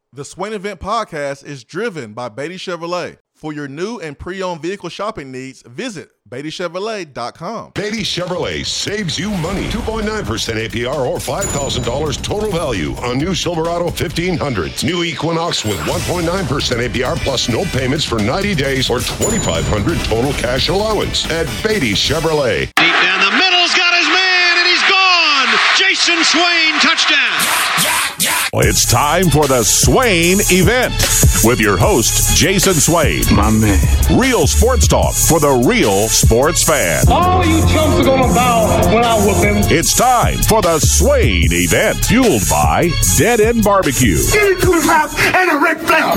The Swain Event Podcast is driven by Beatty Chevrolet. For your new and pre-owned vehicle shopping needs, visit BeattyChevrolet.com. Beatty Chevrolet saves you money. 2.9% APR or $5,000 total value on new Silverado 1500s. New Equinox with 1.9% APR plus no payments for 90 days or $2,500 total cash allowance at Beatty Chevrolet. Deep down the middle's got his man, and he's gone. Jason Swain, touchdown. Well, it's time for the Swain Event with your host, Jason Swain. My man. Real sports talk for the real sports fan. All you chumps are gonna bow when I whoop him. It's time for the Swain Event, fueled by Dead End Barbecue. Get into his house and a Ric Flair.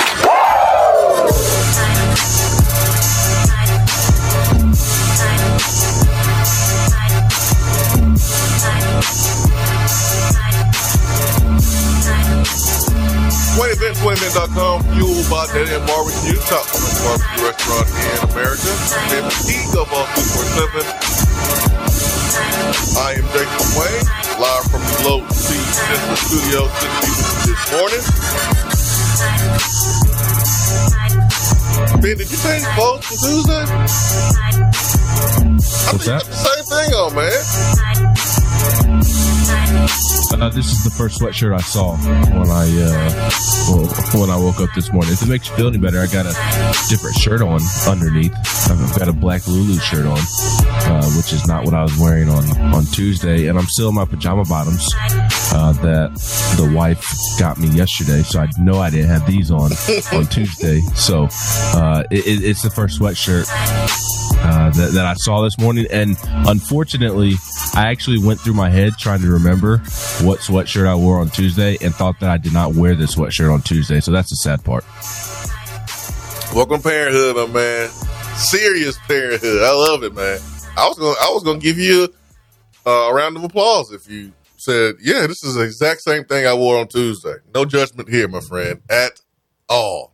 SwainEvent.com, fueled by Dead End Barbecue, top barbecue restaurant in America. And the peak of all 247. I am Jason Swain, live from the Low C Central Studio this morning. Ben, did you change clothes for Tuesday? What's that? The same thing on, man. This is the first sweatshirt I saw when I woke up this morning. If it makes you feel any better, I got a different shirt on underneath. I've got a black Lulu shirt on, which is not what I was wearing on Tuesday, and I'm still in my pajama bottoms that the wife got me yesterday. So I know I didn't have these on Tuesday. So it's the first sweatshirt that I saw this morning, and unfortunately, I actually went through my head trying to remember what sweatshirt I wore on Tuesday and thought that I did not wear this sweatshirt on Tuesday. So that's the sad part. Welcome to parenthood, my man. Serious parenthood. I love it, man. I was gonna give you a round of applause if you said, "Yeah, this is the exact same thing I wore on Tuesday." No judgment here, my friend, at all.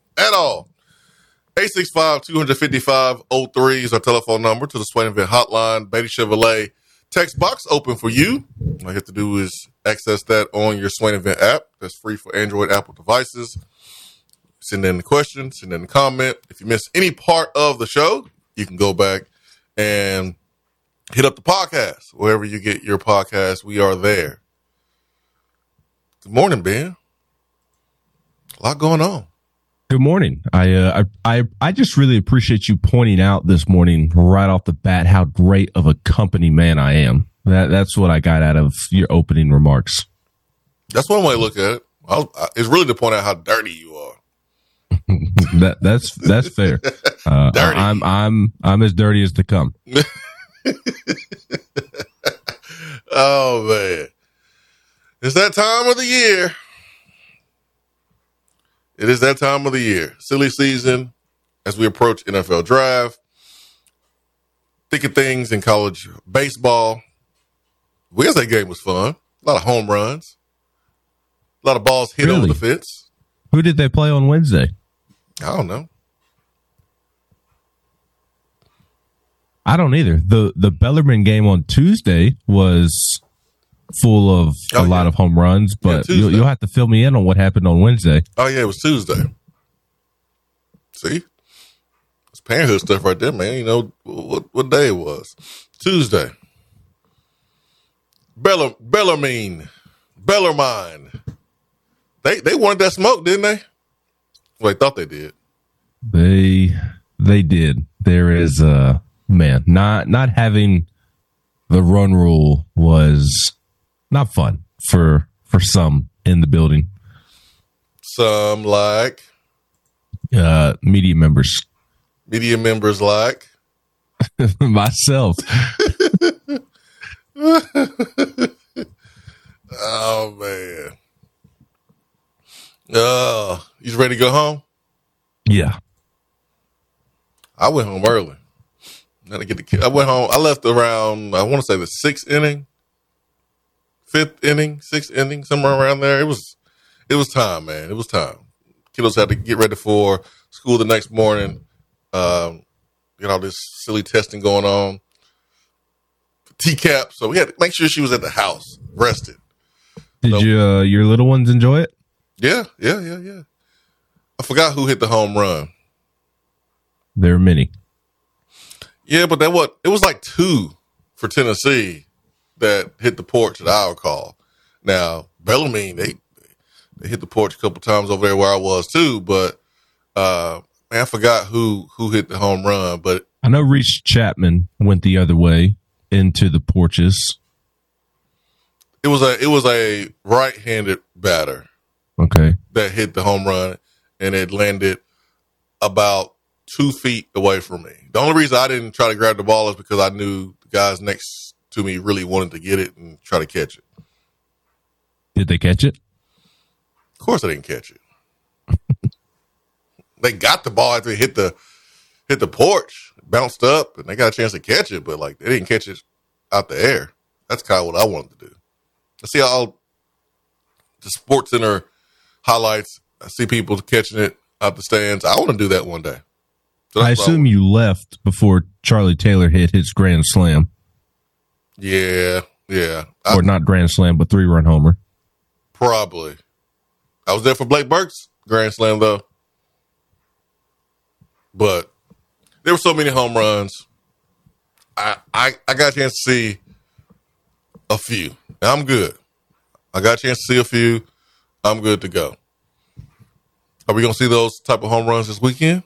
865-255-03 is our telephone number to the Swain Event hotline. Beatty Chevrolet text box open for you. All you have to do is access that on your Swain Event app. That's free for Android, Apple devices. Send in the question, send in the comment. If you miss any part of the show, you can go back and hit up the podcast. Wherever you get your podcast, we are there. Good morning, Ben. A lot going on. Good morning. I just really appreciate you pointing out this morning right off the bat how great of a company man I am. That's what I got out of your opening remarks. That's one way to look at it. It's really to point out how dirty you are. That's fair. Dirty. I'm as dirty as they come. Oh man, it's that time of the year. It is that time of the year. Silly season as we approach NFL draft. Thick of things in college baseball. Wednesday game was fun. A lot of home runs. A lot of balls hit over the fence. Who did they play on Wednesday? I don't know. I don't either. The Bellarmine game on Tuesday was full of a lot of home runs, but you'll have to fill me in on what happened on Wednesday. Oh, yeah, it was Tuesday. See? It's parenthood stuff right there, man. You know what day it was. Tuesday. Bellarmine. They wanted that smoke, didn't they? Well, they thought they did. They did. There is man, not having the run rule was not fun for some in the building. Some like media members. Media members like myself. Oh man. You ready to go home? Yeah. I went home early. I went home. I left around, I want to say the 6th inning, 6th inning, somewhere around there. It was time, man. It was time. Kiddos had to get ready for school the next morning. All this silly testing going on. TCAP. So we had to make sure she was at the house, rested. Did your little ones enjoy it? Yeah. I forgot who hit the home run. There are many. Yeah, but it was like 2 for Tennessee that hit the porch that I would call. Now, Bellarmine, they hit the porch a couple times over there where I was too, but man, I forgot who hit the home run. But I know Reese Chapman went the other way into the porches. It was a right-handed batter. Okay. That hit the home run, and it landed about 2 feet away from me. The only reason I didn't try to grab the ball is because I knew the guys next to me really wanted to get it and try to catch it. Did they catch it? Of course, I didn't catch it. They got the ball after it hit the porch, bounced up, and they got a chance to catch it, but like they didn't catch it out the air. That's kind of what I wanted to do. I see all the Sports Center highlights. I see people catching it out the stands. I want to do that one day. So I assume you left before Charlie Taylor hit his grand slam. Yeah. Or not grand slam, but 3-run homer. Probably. I was there for Blake Burke's grand slam, though. But there were so many home runs. I got a chance to see a few. I'm good. I got a chance to see a few. I'm good to go. Are we going to see those type of home runs this weekend?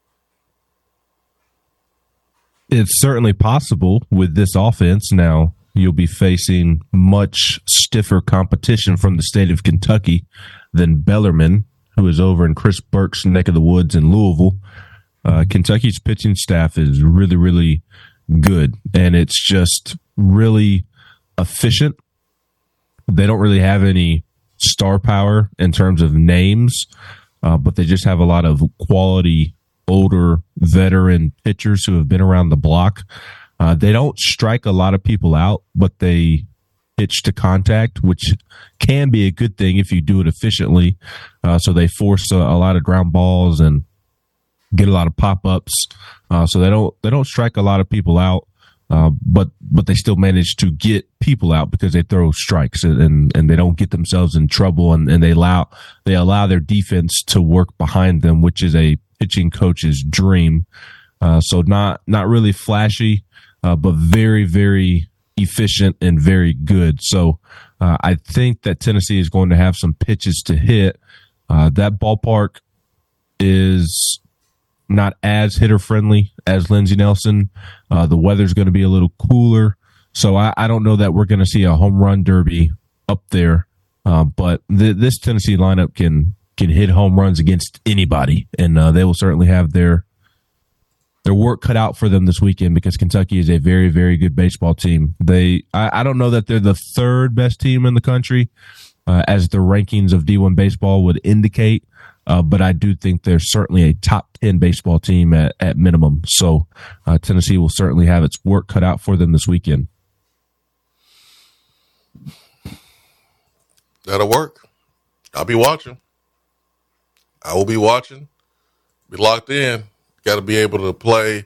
It's certainly possible with this offense. Now, you'll be facing much stiffer competition from the state of Kentucky than Bellarmine, who is over in Chris Burke's neck of the woods in Louisville. Kentucky's pitching staff is really, really good, and it's just really efficient. They don't really have any star power in terms of names, but they just have a lot of quality older veteran pitchers who have been around the block. They don't strike a lot of people out, but they pitch to contact, which can be a good thing if you do it efficiently. So they force a lot of ground balls and get a lot of pop-ups. So they don't strike a lot of people out, but they still manage to get people out because they throw strikes and they don't get themselves in trouble, and they allow their defense to work behind them, which is a pitching coach's dream. So not really flashy, but very, very efficient and very good. So I think that Tennessee is going to have some pitches to hit. That ballpark is not as hitter-friendly as Lindsey Nelson. The weather's going to be a little cooler. So I don't know that we're going to see a home run derby up there. But this Tennessee lineup can hit home runs against anybody, and they will certainly have their work cut out for them this weekend because Kentucky is a very, very good baseball team. I don't know that they're the third best team in the country, as the rankings of D1 baseball would indicate, but I do think they're certainly a top 10 baseball team at minimum. So Tennessee will certainly have its work cut out for them this weekend. That'll work. I'll be watching. I will be watching. Be locked in. Got to be able to play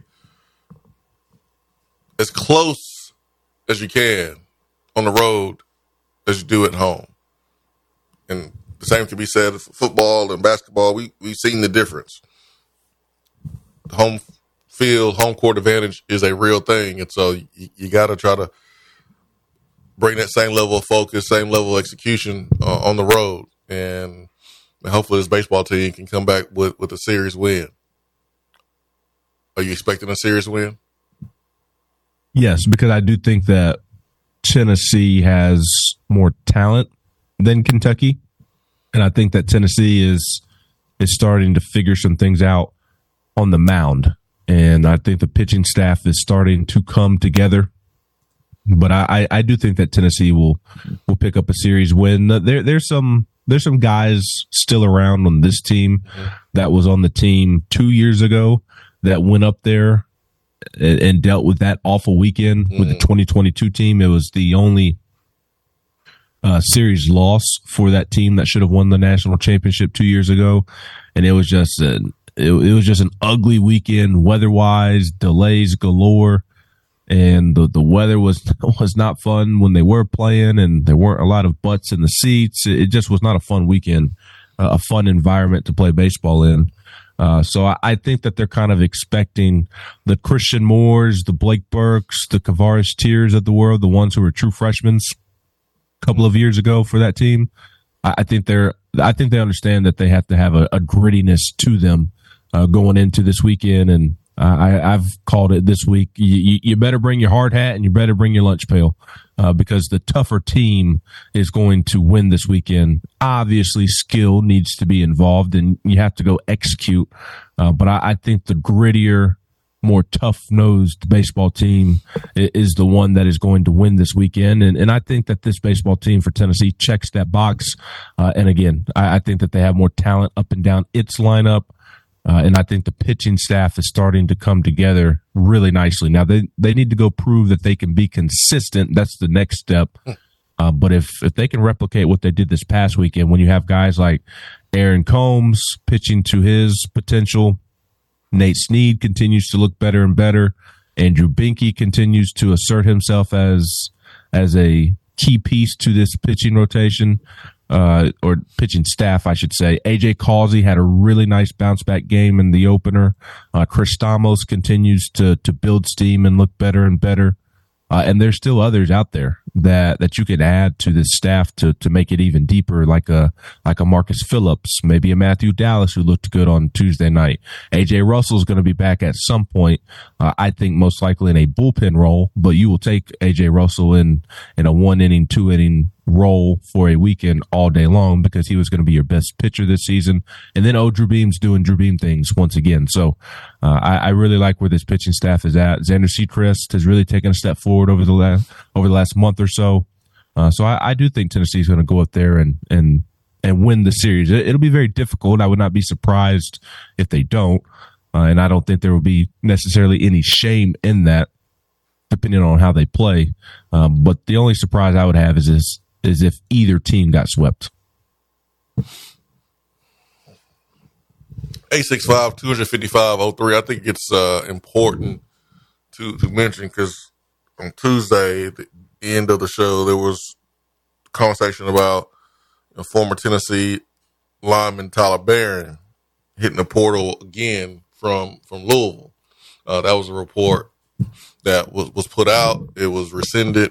as close as you can on the road as you do at home. And the same can be said for football and basketball. We've seen the difference. The home field, home court advantage is a real thing. And so you got to try to bring that same level of focus, same level of execution on the road. And hopefully this baseball team can come back with a series win. Are you expecting a series win? Yes, because I do think that Tennessee has more talent than Kentucky. And I think that Tennessee is starting to figure some things out on the mound. And I think the pitching staff is starting to come together. But I do think that Tennessee will pick up a series win. There's some guys still around on this team that was on the team 2 years ago that went up there and dealt with that awful weekend with the 2022 team. It was the only series loss for that team that should have won the national championship 2 years ago, and it was just an ugly weekend weather-wise, delays galore, and the weather was not fun when they were playing, and there weren't a lot of butts in the seats. It just was not a fun weekend a fun environment to play baseball in. So I think that they're kind of expecting the Christian Moores, the Blake Burks, the Kavaris Tears of the world, the ones who were true freshmen a couple of years ago for that team. I think they understand that they have to have a grittiness to them going into this weekend. And I've called it this week. You better bring your hard hat and you better bring your lunch pail because the tougher team is going to win this weekend. Obviously, skill needs to be involved and you have to go execute. But I think the grittier, more tough-nosed baseball team is the one that is going to win this weekend. And I think that this baseball team for Tennessee checks that box. And again, I think that they have more talent up and down its lineup. And I think the pitching staff is starting to come together really nicely. Now, they need to go prove that they can be consistent. That's the next step. But if they can replicate what they did this past weekend, when you have guys like Aaron Combs pitching to his potential, Nate Snead continues to look better and better. Andrew Binke continues to assert himself as a key piece to this pitching rotation, or pitching staff, I should say. AJ Causey had a really nice bounce back game in the opener. Chris Stamos continues to build steam and look better and better. And there's still others out there that you could add to this staff to make it even deeper, like a Marcus Phillips, maybe a Matthew Dallas who looked good on Tuesday night. AJ Russell's going to be back at some point. I think most likely in a bullpen role, but you will take AJ Russell in a 1 inning, 2 inning role for a weekend all day long because he was going to be your best pitcher this season. And then Drew Beam's doing Drew Beam things once again. So I really like where this pitching staff is at. Xander Sechrist has really taken a step forward over the last month or so. So I do think Tennessee's going to go up there and win the series. It'll be very difficult. I would not be surprised if they don't. And I don't think there will be necessarily any shame in that, depending on how they play. But the only surprise I would have is if either team got swept. 865-255-03. I think it's important to mention because on Tuesday, at the end of the show, there was conversation about former Tennessee lineman Tyler Barron hitting the portal again from Louisville. That was a report that was put out. It was rescinded,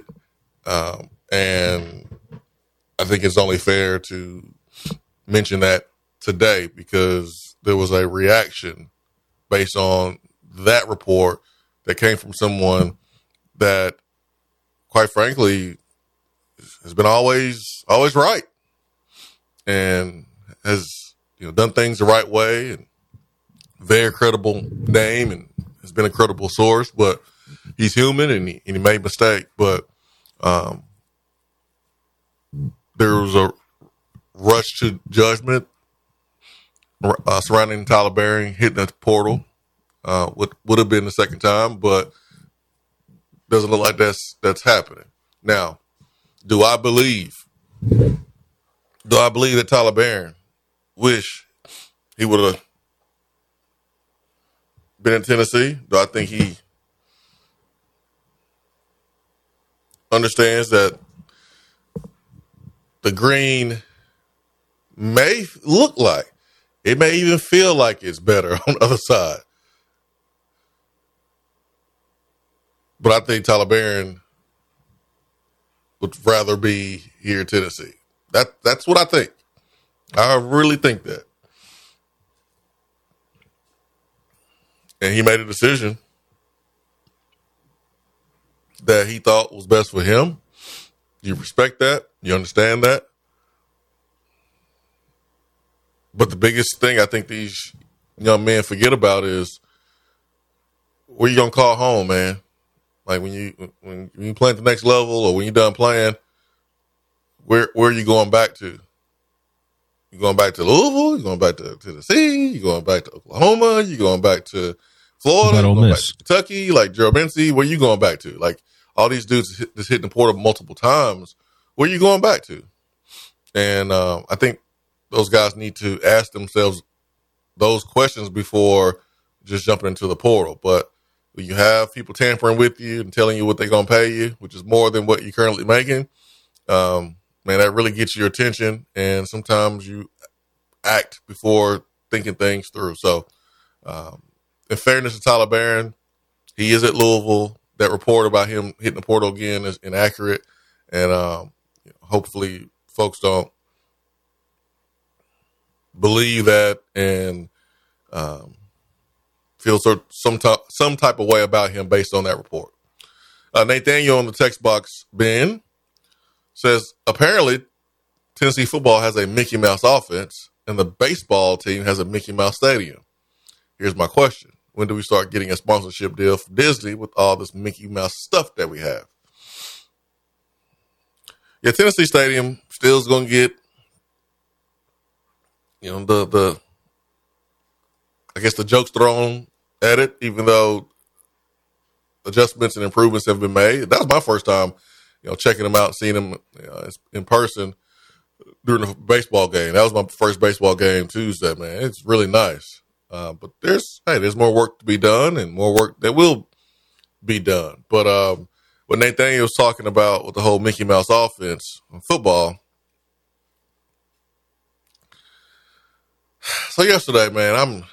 and I think it's only fair to mention that today because there was a reaction based on that report that came from someone that, quite frankly, has been always right and has done things the right way and very credible name and has been a credible source. But he's human and he made mistakes. But there was a rush to judgment surrounding Tyler Barron hitting the portal. Would have been the second time, but doesn't look like that's happening. Now, do I believe that Tyler Barron wish he would have been in Tennessee? Do I think he understands that the green may look like, it may even feel like it's better on the other side? But I think Tyler Barron would rather be here in Tennessee. That's what I think. I really think that. And he made a decision that he thought was best for him. You respect that. You understand that. But the biggest thing I think these young men forget about is where you going to call home, man. Like when you play at the next level or when you're done playing, where are you going back to? You going back to Louisville? You going back to Tennessee? You going back to Oklahoma? You going back to Florida? You going back to Kentucky? Like Gerald Bency? Where you going back to? Like all these dudes just hitting the portal multiple times. Where you going back to? And I think those guys need to ask themselves those questions before just jumping into the portal. But when you have people tampering with you and telling you what they're going to pay you, which is more than what you're currently making, man, that really gets your attention. And sometimes you act before thinking things through. So, in fairness to Tyler Barron, he is at Louisville. That report about him hitting the portal again is inaccurate, and hopefully folks don't believe that and feel some type of way about him based on that report. Nathaniel on the text box, Ben, says apparently Tennessee football has a Mickey Mouse offense and the baseball team has a Mickey Mouse stadium. Here's my question. When do we start getting a sponsorship deal from Disney with all this Mickey Mouse stuff that we have? Yeah, Tennessee Stadium still is going to get, the jokes thrown at it, even though adjustments and improvements have been made. That was my first time, checking them out and seeing them in person during the baseball game. That was my first baseball game Tuesday, man. It's really nice. But there's more work to be done and more work that will be done. But what Nathaniel was talking about with the whole Mickey Mouse offense in football. So yesterday, man,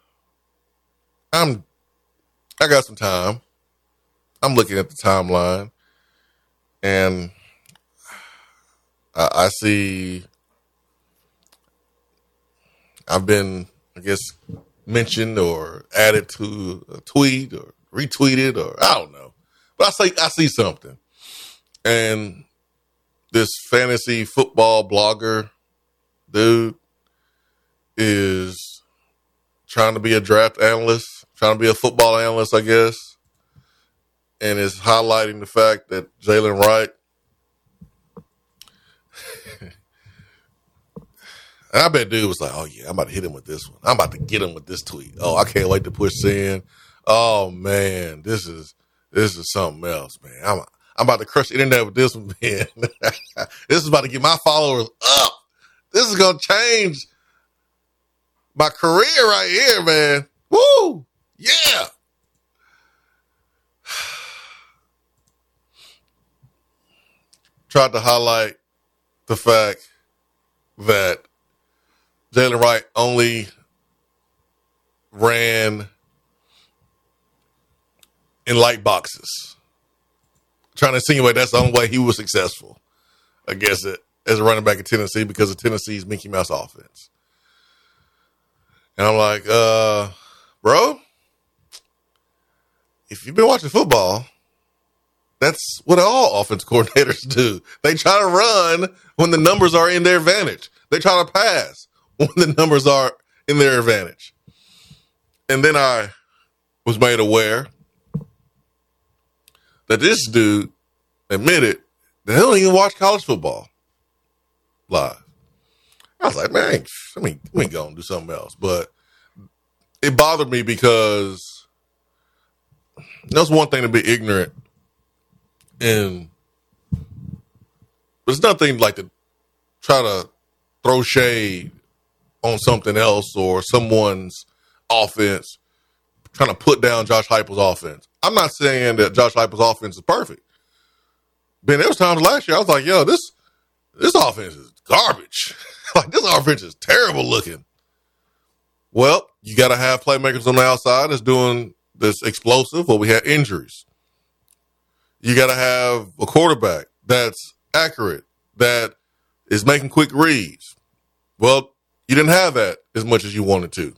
I got some time. I'm looking at the timeline and I see I've been, mentioned or added to a tweet or retweeted or I don't know. But I see something. And this fantasy football blogger dude is trying to be a draft analyst, trying to be a football analyst, I guess, and is highlighting the fact that Jalen Wright, and I bet dude was like, oh, yeah, I'm about to hit him with this one. I'm about to get him with this tweet. Oh, I can't wait to push send. Oh, man, this is something else, man. I'm about to crush the internet with this one, man. This is about to get my followers up. This is going to change my career right here, man. Woo! Yeah! Tried to highlight the fact that Jalen Wright only ran in light boxes. Trying to insinuate that's the only way he was successful, I guess, as a running back in Tennessee because of Tennessee's Mickey Mouse offense. And I'm like, bro, if you've been watching football, that's what all offense coordinators do. They try to run when the numbers are in their advantage. They try to pass when the numbers are in their advantage. And then I was made aware that this dude admitted that he don't even watch college football live. I was like, man, let me go and do something else. But it bothered me because that's one thing to be ignorant, but it's nothing like to try to throw shade on something else or someone's offense, trying to put down Josh Heupel's offense. I'm not saying that Josh Heupel's offense is perfect. Ben, there was times last year I was like, yo, this offense is garbage. Like, this offense is terrible looking. Well, you got to have playmakers on the outside that's doing this explosive, or we had injuries. You got to have a quarterback that's accurate, that is making quick reads. Well, you didn't have that as much as you wanted to.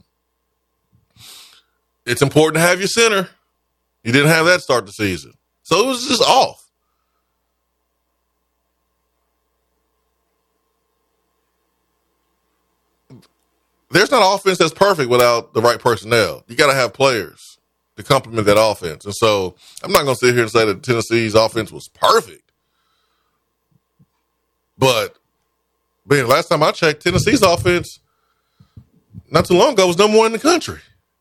It's important to have your center. You didn't have that start the season. So it was just off. There's not an offense that's perfect without the right personnel. You got to have players to complement that offense. And so I'm not going to sit here and say that Tennessee's offense was perfect. But, man, last time I checked, Tennessee's offense not too long ago was number one in the country.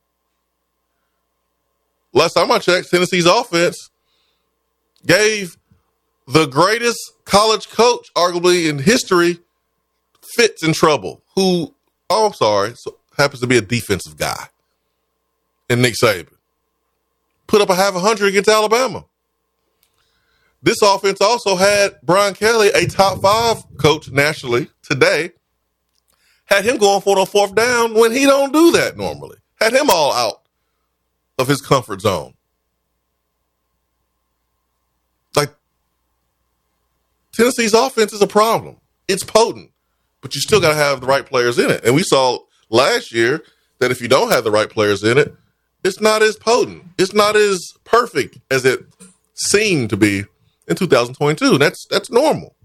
Last time I checked, Tennessee's offense gave the greatest college coach, arguably in history, Fitz in trouble, who, happens to be a defensive guy, and Nick Saban. Put up a 100 against Alabama. This offense also had Brian Kelly, a top 5 coach nationally today, Had him going for the fourth down when he don't do that normally. Had him all out of his comfort zone. Like, Tennessee's offense is a problem. It's potent, but you still got to have the right players in it. And we saw last year that if you don't have the right players in it, it's not as potent. It's not as perfect as it seemed to be in 2022. That's normal.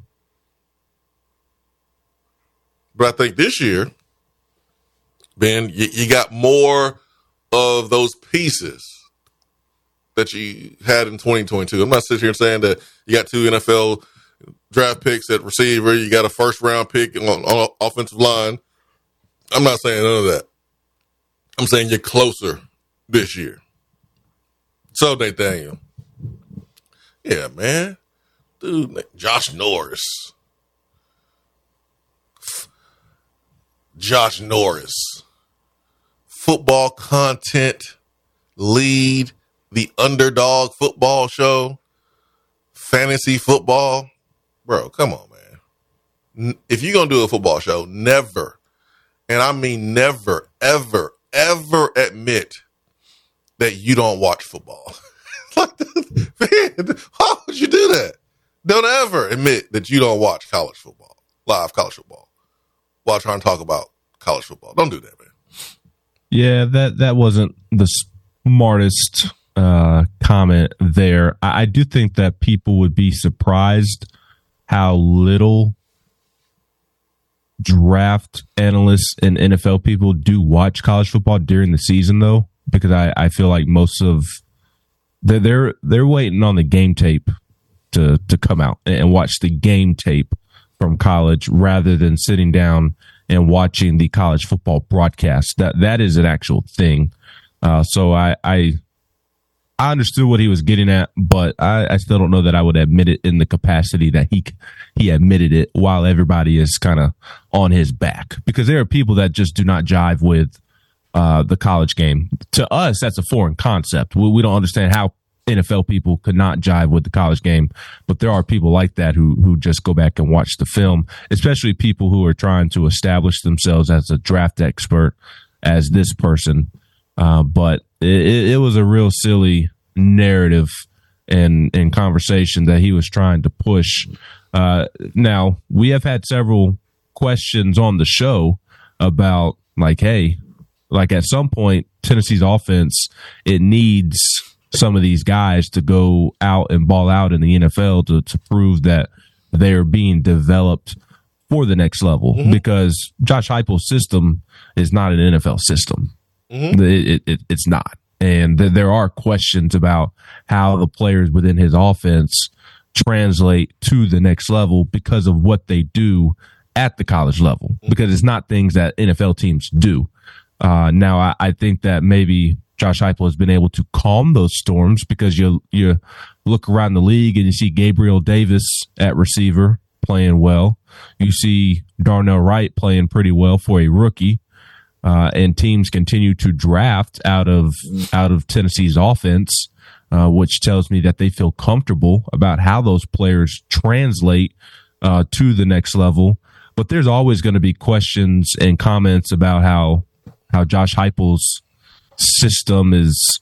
But I think this year, Ben, you got more of those pieces that you had in 2022. I'm not sitting here saying that you got 2 NFL draft picks at receiver, you got a first-round pick on offensive line. I'm not saying none of that. I'm saying you're closer this year. So, Nathaniel. Yeah, man. Dude, Josh Norris. Football content lead, the Underdog Football Show, fantasy football. Bro, come on, man. If you're going to do a football show, never, and I mean never, ever, ever admit that you don't watch football. Like, man, how would you do that? Don't ever admit that you don't watch college football, live college football, while trying to talk about college football. Don't do that, man. Yeah, that wasn't the smartest comment there. I do think that people would be surprised how little draft analysts and NFL people do watch college football during the season, though, because I feel like most of they're waiting on the game tape to come out and watch the game tape from college rather than sitting down and watching the college football broadcast. That is an actual thing. So I understood what he was getting at, but I still don't know that I would admit it in the capacity that he admitted it while everybody is kind of on his back, because there are people that just do not jive with the college game. To us, that's a foreign concept. We don't understand how NFL people could not jive with the college game, but there are people like that who just go back and watch the film, especially people who are trying to establish themselves as a draft expert, as this person. But it was a real silly narrative and conversation that he was trying to push. Now, we have had several questions on the show about, like, hey, like at some point, Tennessee's offense, it needs some of these guys to go out and ball out in the NFL to prove that they're being developed for the next level, because Josh Heupel's system is not an NFL system. It's not. And there are questions about how the players within his offense translate to the next level because of what they do at the college level, because it's not things that NFL teams do. Now, I think that maybe Josh Heupel has been able to calm those storms, because you look around the league and you see Gabriel Davis at receiver playing well. You see Darnell Wright playing pretty well for a rookie. And teams continue to draft out of Tennessee's offense, which tells me that they feel comfortable about how those players translate to the next level. But there's always going to be questions and comments about how Josh Heupel's system is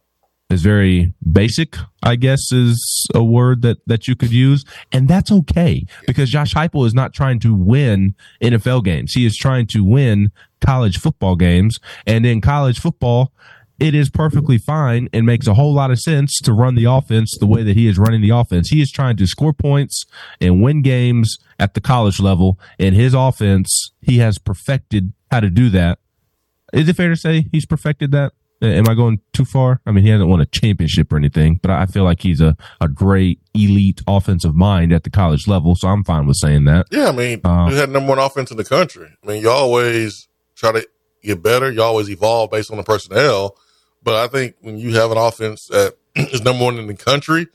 very basic, I guess is a word that you could use. And that's okay, because Josh Heupel is not trying to win NFL games. He is trying to win college football games. And in college football, it is perfectly fine and makes a whole lot of sense to run the offense the way that he is running the offense. He is trying to score points and win games at the college level. And his offense, he has perfected how to do that. Is it fair to say he's perfected that? Am I going too far? I mean, he hasn't won a championship or anything, but I feel like he's a great elite offensive mind at the college level, so I'm fine with saying that. Yeah, I mean, you had number one offense in the country. I mean, you always try to get better. You always evolve based on the personnel. But I think when you have an offense that is number one in the country,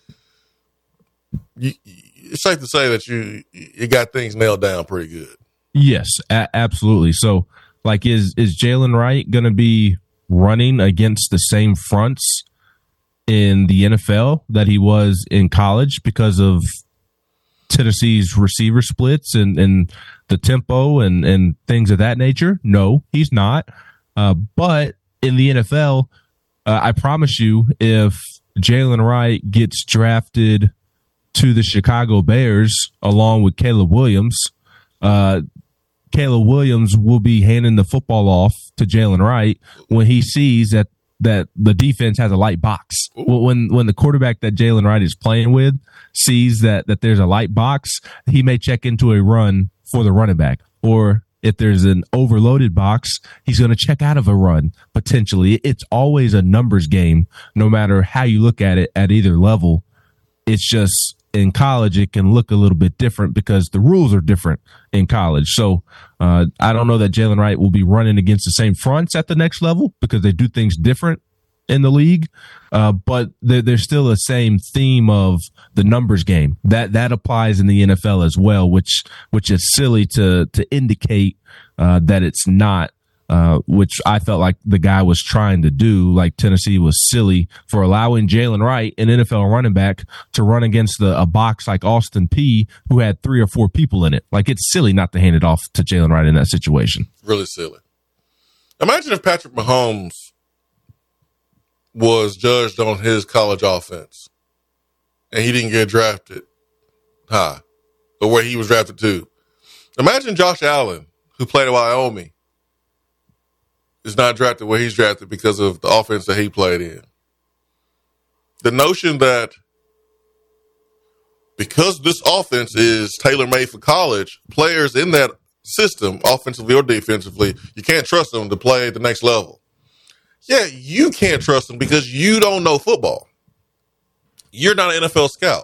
it's safe to say that you got things nailed down pretty good. Yes, absolutely. So, like, is Jalen Wright going to be running against the same fronts in the NFL that he was in college because of Tennessee's receiver splits and the tempo and things of that nature? No, he's not. But in the NFL, I promise you, if Jalen Wright gets drafted to the Chicago Bears along with Caleb Williams, Caleb Williams will be handing the football off to Jalen Wright when he sees that the defense has a light box. When the quarterback that Jalen Wright is playing with sees that there's a light box, he may check into a run for the running back. Or if there's an overloaded box, he's going to check out of a run, potentially. It's always a numbers game, no matter how you look at it at either level. It's just in college, it can look a little bit different because the rules are different in college. So I don't know that Jalen Wright will be running against the same fronts at the next level because they do things different in the league. But there's still the same theme of the numbers game that applies in the NFL as well, which is silly to indicate that it's not. Which I felt like the guy was trying to do, like Tennessee was silly for allowing Jalen Wright, an NFL running back, to run against a box like Austin Peay, who had 3 or 4 people in it. Like, it's silly not to hand it off to Jalen Wright in that situation. Really silly. Imagine if Patrick Mahomes was judged on his college offense and he didn't get drafted high or where he was drafted to. Imagine Josh Allen, who played at Wyoming, is not drafted where he's drafted because of the offense that he played in. The notion that because this offense is tailor-made for college, players in that system, offensively or defensively, you can't trust them to play at the next level. Yeah, you can't trust them because you don't know football. You're not an NFL scout.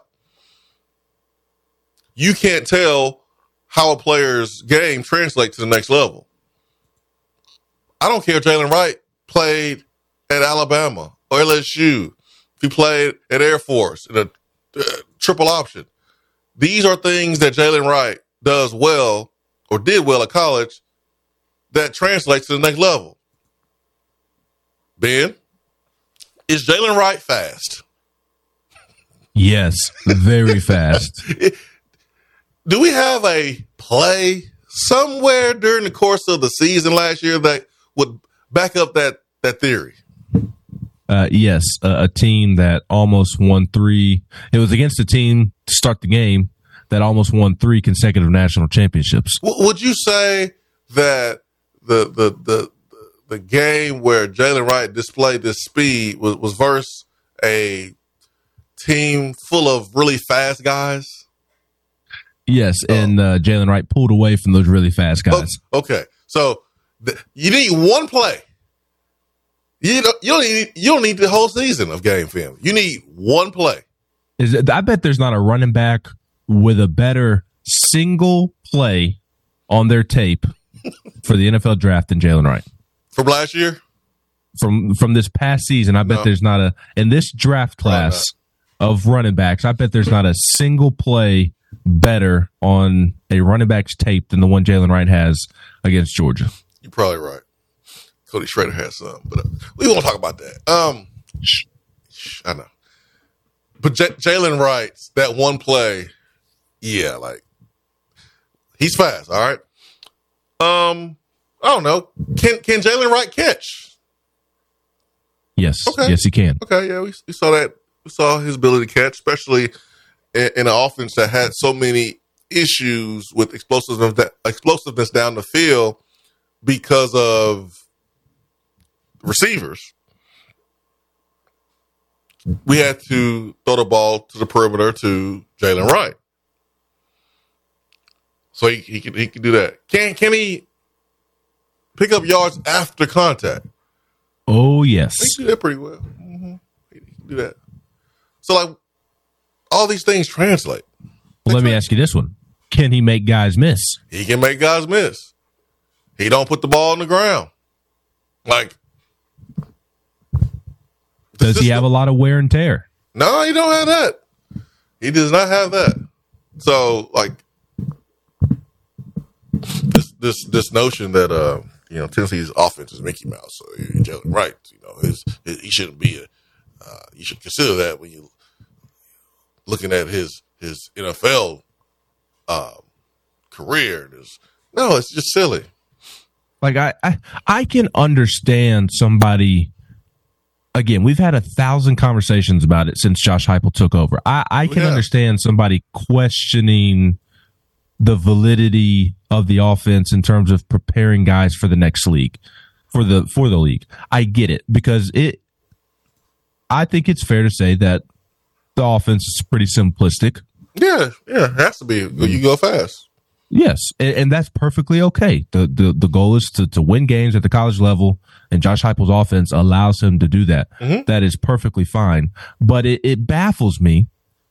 You can't tell how a player's game translates to the next level. I don't care if Jalen Wright played at Alabama or LSU, if he played at Air Force in a triple option. These are things that Jalen Wright does well or did well at college that translates to the next level. Ben, is Jalen Wright fast? Yes, very fast. Do we have a play somewhere during the course of the season last year that would back up that theory? Yes, a team that almost won 3. It was against a team to start the game that almost won 3 consecutive national championships. Would you say that the game where Jalen Wright displayed this speed was versus a team full of really fast guys? Yes, and Jalen Wright pulled away from those really fast guys. Okay, so you need one play. You don't need the whole season of game film. You need one play. I bet there's not a running back with a better single play on their tape for the NFL draft than Jalen Wright. From last year? From this past season, I bet there's not in this draft class of running backs, I bet there's not a single play better on a running back's tape than the one Jalen Wright has against Georgia. You're probably right. Cody Schrader has some, but we won't talk about that. I know. But Jalen Wright, that one play, yeah, like, he's fast, all right? I don't know. Can Jalen Wright catch? Yes. Okay. Yes, he can. Okay, yeah, we saw that. We saw his ability to catch, especially in an offense that had so many issues with explosiveness down the field because of receivers. We had to throw the ball to the perimeter to Jalen Wright. So he can do that. Can he pick up yards after contact? Oh, yes. He can do that pretty well. Mm-hmm. He can do that. So, like, all these things translate. Well, let me ask you this one. Can he make guys miss? He can make guys miss. He don't put the ball on the ground. Like, does he have a lot of wear and tear? No, he don't have that. He does not have that. So, like, this notion that Tennessee's offense is Mickey Mouse. So Jalen Wright, he shouldn't be you should consider that when you looking at his NFL career. No, it's just silly. Like I can understand somebody. Again, we've had 1,000 conversations about it since Josh Heupel took over. I can understand somebody questioning the validity of the offense in terms of preparing guys for the next league, for the league. I get it because I think it's fair to say that the offense is pretty simplistic. Yeah, it has to be. You go fast. Yes, and that's perfectly okay. The goal is to win games at the college level, and Josh Heupel's offense allows him to do that. Mm-hmm. That is perfectly fine. But it baffles me.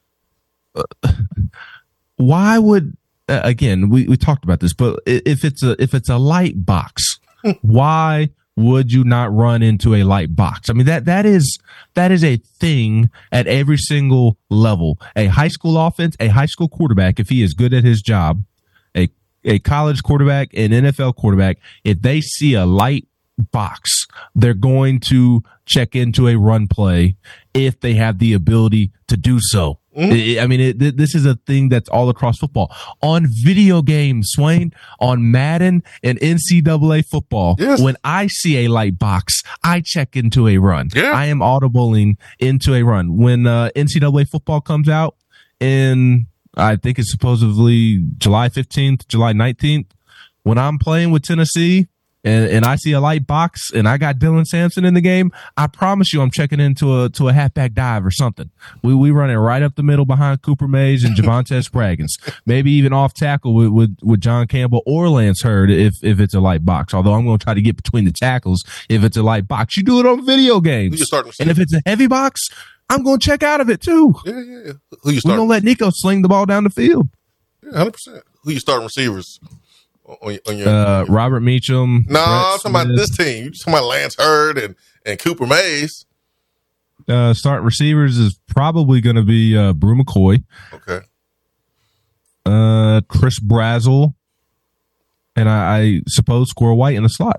Why would again we talked about this, but if it's a light box, why would you not run into a light box? I mean that is a thing at every single level. A high school offense, a high school quarterback, if he is good at his job. A college quarterback, an NFL quarterback, if they see a light box, they're going to check into a run play if they have the ability to do so. Mm-hmm. I mean, this is a thing that's all across football. On video games, Swain, on Madden and NCAA football, yes. When I see a light box, I check into a run. Yeah. I am audibling into a run. When NCAA football comes out in... I think it's supposedly July 15th, July 19th. When I'm playing with Tennessee and I see a light box and I got Dylan Sampson in the game, I promise you I'm checking into a halfback dive or something. We run it right up the middle behind Cooper Mays and Javonte Spraggins. Maybe even off tackle with John Campbell or Lance Hurd if it's a light box. Although I'm going to try to get between the tackles if it's a light box. You do it on video games. And if it's a heavy box, I'm going to check out of it, too. Yeah. Who you starting? We're going to let Nico sling the ball down the field. Yeah, 100%. Who you starting receivers on your Robert Meacham. No, I'm talking about this team. You're talking about Lance Hurd and Cooper Mays. Starting receivers is probably going to be Brew McCoy. Okay. Chris Brazzell. And I suppose Squirrel White in the slot.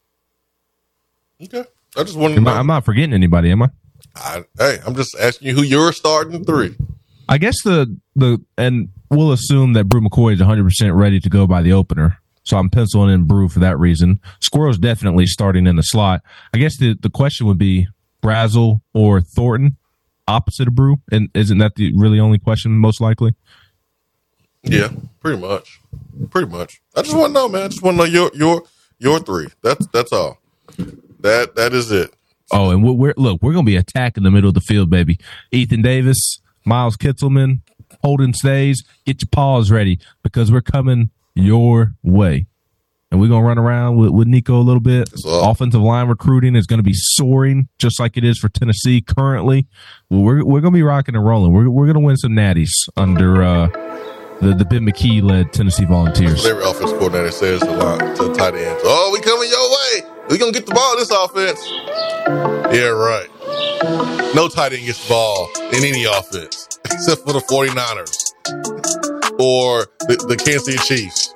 Okay. I just wanted to know. I'm not forgetting anybody, am I? I'm just asking you who you're starting three. I guess and we'll assume that Brew McCoy is 100% ready to go by the opener. So I'm penciling in Brew for that reason. Squirrel's definitely starting in the slot. I guess the question would be Brazzell or Thornton opposite of Brew. And isn't that the really only question most likely? Yeah, pretty much. I just want to know, man. I just want to know your three. That's all. That is it. Oh, and we're going to be attacking the middle of the field, baby. Ethan Davis, Miles Kitzelman, Holden Stays, get your paws ready because we're coming your way. And we're going to run around with Nico a little bit. Offensive line recruiting is going to be soaring just like it is for Tennessee currently. Well, we're going to be rocking and rolling. We're going to win some natties under the Ben McKee-led Tennessee Volunteers. Every offensive coordinator says to the tight ends, oh, we coming your way. We're going to get the ball in this offense. Yeah, right. No tight end gets the ball in any offense except for the 49ers or the Kansas City Chiefs.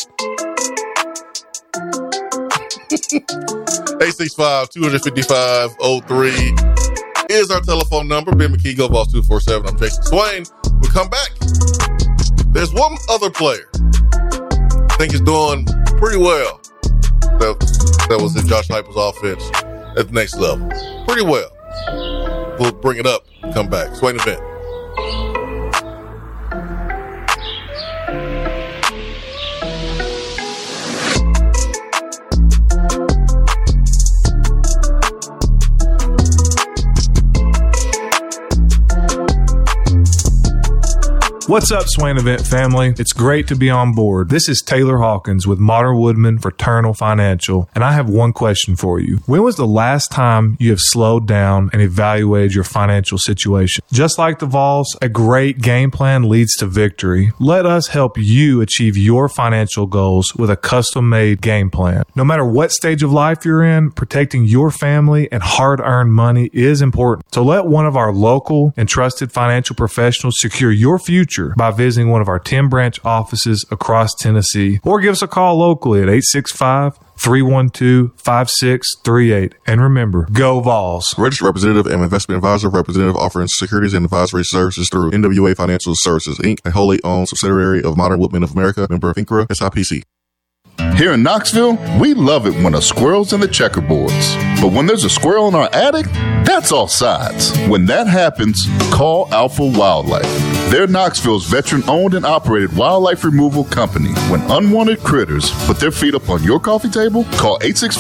865-255-03 is our telephone number. Ben McKee, Go Vols 247. I'm Jason Swain. We'll come back. There's one other player I think is doing pretty well. That was in Josh Heupel's offense at the next level. Pretty well. We'll bring it up. Come back. Swain Event. What's up, Swain Event family? It's great to be on board. This is Taylor Hawkins with Modern Woodman Fraternal Financial, and I have one question for you. When was the last time you have slowed down and evaluated your financial situation? Just like the Vols, a great game plan leads to victory. Let us help you achieve your financial goals with a custom-made game plan. No matter what stage of life you're in, protecting your family and hard-earned money is important. So let one of our local and trusted financial professionals secure your future future by visiting one of our 10 branch offices across Tennessee, or give us a call locally at 865-312-5638. And remember, go Vols. Registered representative and investment advisor, representative offering securities and advisory services through NWA Financial Services, Inc., a wholly owned subsidiary of Modern Woodmen of America, member FINCRA, SIPC. Here in Knoxville, we love it when a squirrel's in the checkerboards. But when there's a squirrel in our attic, that's all sides. When that happens, call Alpha Wildlife. They're Knoxville's veteran-owned and operated wildlife removal company. When unwanted critters put their feet up on your coffee table, call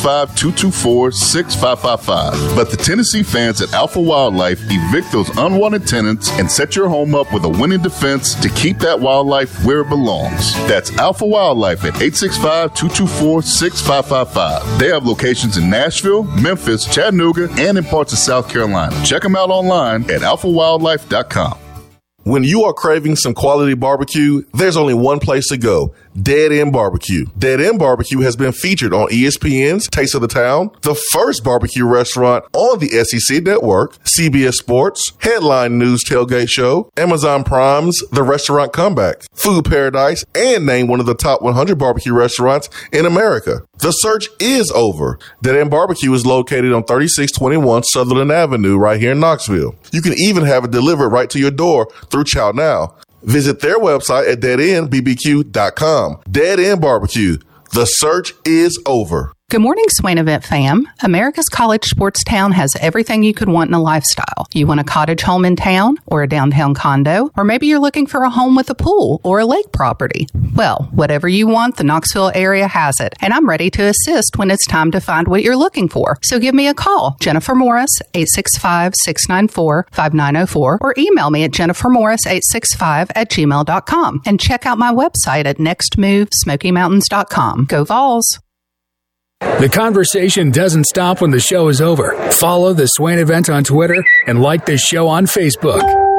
865-224-6555. Let the Tennessee fans at Alpha Wildlife evict those unwanted tenants and set your home up with a winning defense to keep that wildlife where it belongs. That's Alpha Wildlife at 865-224-6555. They have locations in Nashville, Memphis, Chattanooga, and in parts of South Carolina. Check them out online at alphawildlife.com. When you are craving some quality barbecue, there's only one place to go. Dead End Barbecue. Dead End Barbecue has been featured on ESPN's Taste of the Town, the first barbecue restaurant on the SEC Network, CBS Sports, Headline News Tailgate Show, Amazon Prime's The Restaurant Comeback, Food Paradise, and named one of the top 100 barbecue restaurants in America. The search is over. Dead End Barbecue is located on 3621 Sutherland Avenue right here in Knoxville. You can even have it delivered right to your door through Chow Now. Visit their website at deadendbbq.com. Dead End Barbecue. The search is over. Good morning, Swain Event fam. America's College Sports Town has everything you could want in a lifestyle. You want a cottage home in town or a downtown condo, or maybe you're looking for a home with a pool or a lake property. Well, whatever you want, the Knoxville area has it, and I'm ready to assist when it's time to find what you're looking for. So give me a call, Jennifer Morris, 865-694-5904, or email me at jennifermorris865@gmail.com, and check out my website at nextmovesmokymountains.com. Go Vols! The conversation doesn't stop when the show is over. Follow the Swain Event on Twitter and like the show on Facebook.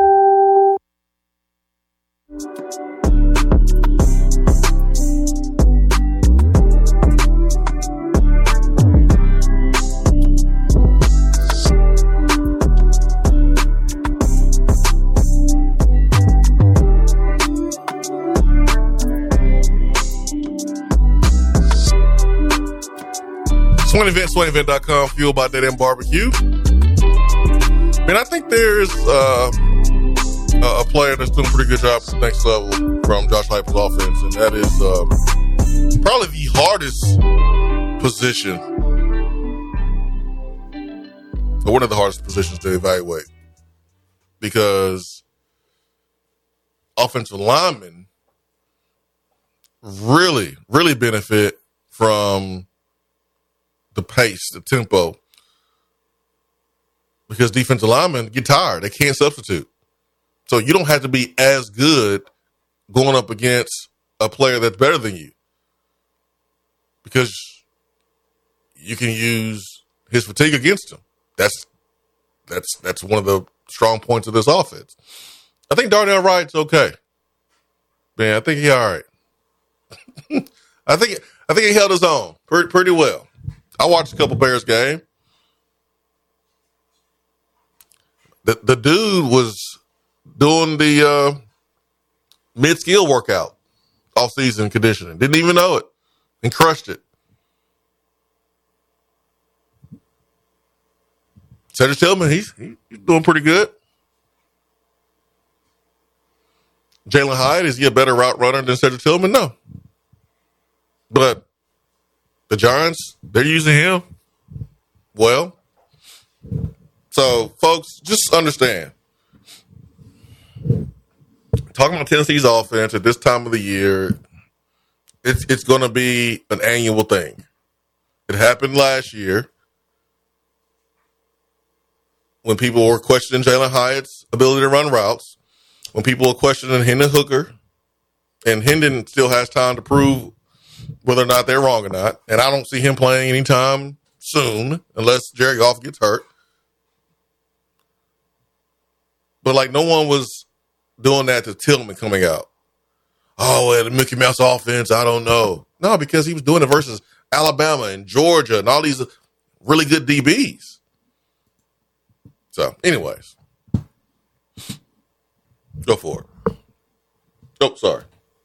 SwainEvent.com, fueled by Dead End Barbecue. Man, I think there's a player that's doing a pretty good job at the next level from Josh Heupel's offense, and that is probably the hardest position, or one of the hardest positions to evaluate, because offensive linemen really benefit from the pace, the tempo, because defensive linemen get tired. They can't substitute. So you don't have to be as good going up against a player that's better than you, because you can use his fatigue against him. That's one of the strong points of this offense. I think Darnell Wright's okay. Man, I think he's all right. I think he held his own pretty well. I watched a couple Bears game. The dude was doing the mid-skill workout, off-season conditioning. Didn't even know it, and crushed it. Cedric Tillman, he's doing pretty good. Jalen Hyatt, is he a better route runner than Cedric Tillman? No. But the Giants, they're using him well. So, folks, just understand. Talking about Tennessee's offense at this time of the year, it's going to be an annual thing. It happened last year when people were questioning Jalen Hyatt's ability to run routes, when people were questioning Hendon Hooker, and Hendon still has time to prove whether or not they're wrong or not. And I don't see him playing anytime soon unless Jerry Goff gets hurt. But, like, no one was doing that to Tillman coming out. Oh, well, the Mickey Mouse offense, I don't know. No, because he was doing it versus Alabama and Georgia and all these really good DBs. So, anyways, go for it. Oh, sorry.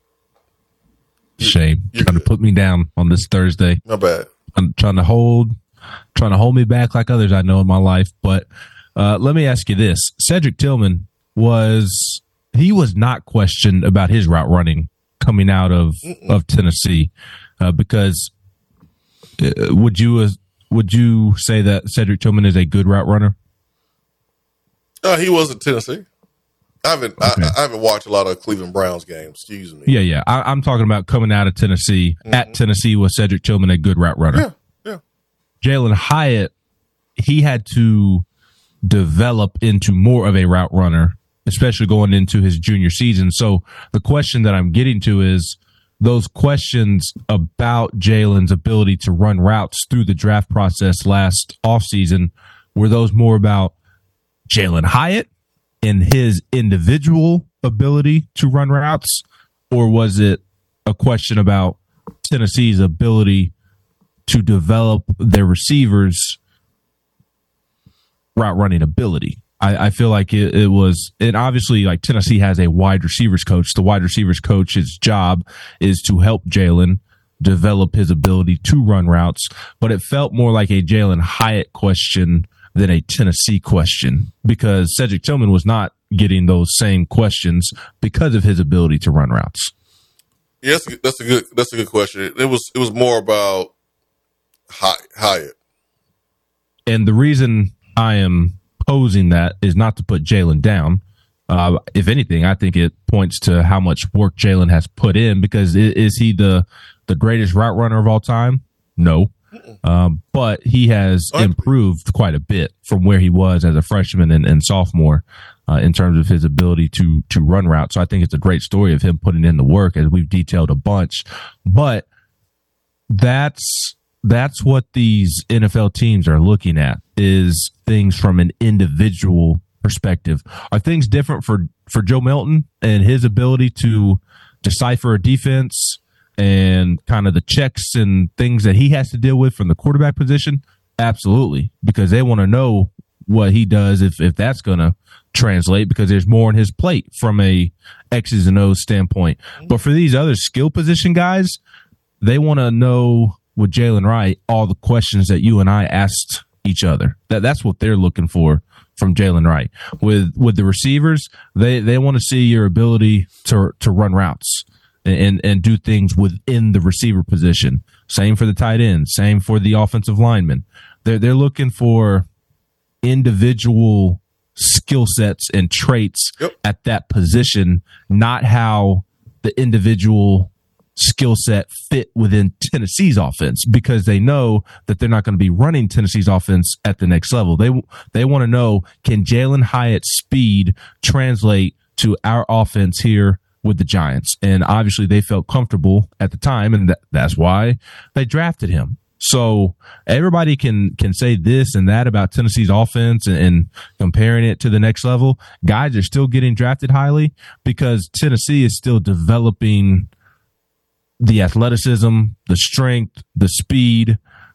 Shame. Trying to put me down on this Thursday. My bad. I'm trying to hold me back like others I know in my life. But let me ask you this. Cedric Tillman was not questioned about his route running coming out of Tennessee because would you say that Cedric Tillman is a good route runner? He was at Tennessee. I haven't watched a lot of Cleveland Browns games. Excuse me. Yeah. I'm talking about coming out of Tennessee. Mm-hmm. At Tennessee, was Cedric Tillman a good route runner? Yeah. Jalin Hyatt, he had to develop into more of a route runner, especially going into his junior season. So the question that I'm getting to is those questions about Jalen's ability to run routes through the draft process last offseason, were those more about Jalin Hyatt and his individual ability to run routes, or was it a question about Tennessee's ability to develop their receivers' route running ability? I feel like it was, and obviously like Tennessee has a wide receivers coach. The wide receivers coach's job is to help Jalin develop his ability to run routes, but it felt more like a Jalin Hyatt question than a Tennessee question because Cedric Tillman was not getting those same questions because of his ability to run routes. Yes, that's a good question. It was more about Hyatt. And the reason I am posing that is not to put Jalin down. If anything, I think it points to how much work Jalin has put in because is he the greatest route runner of all time? No. But he has improved quite a bit from where he was as a freshman and sophomore in terms of his ability to run routes. So I think it's a great story of him putting in the work, as we've detailed a bunch. But that's what these NFL teams are looking at, is things from an individual perspective. Are things different for Joe Milton and his ability to decipher a defense and kind of the checks and things that he has to deal with from the quarterback position? Absolutely, because they want to know what he does if that's going to translate, because there's more on his plate from a X's and O's standpoint. But for these other skill position guys, they want to know with Jalin Wright all the questions that you and I asked each other. That's what they're looking for from Jalin Wright. With the receivers, they want to see your ability to run routes and do things within the receiver position. Same for the tight end. Same for the offensive lineman. They're looking for individual skill sets and traits at that position, not how the individual skill set fit within Tennessee's offense, because they know that they're not going to be running Tennessee's offense at the next level. They want to know, can Jalin Hyatt's speed translate to our offense here with the Giants? And obviously they felt comfortable at the time, and that's why they drafted him. So everybody can say this and that about Tennessee's offense and comparing it to the next level. Guys are still getting drafted highly because Tennessee is still developing the athleticism, the strength, the speed,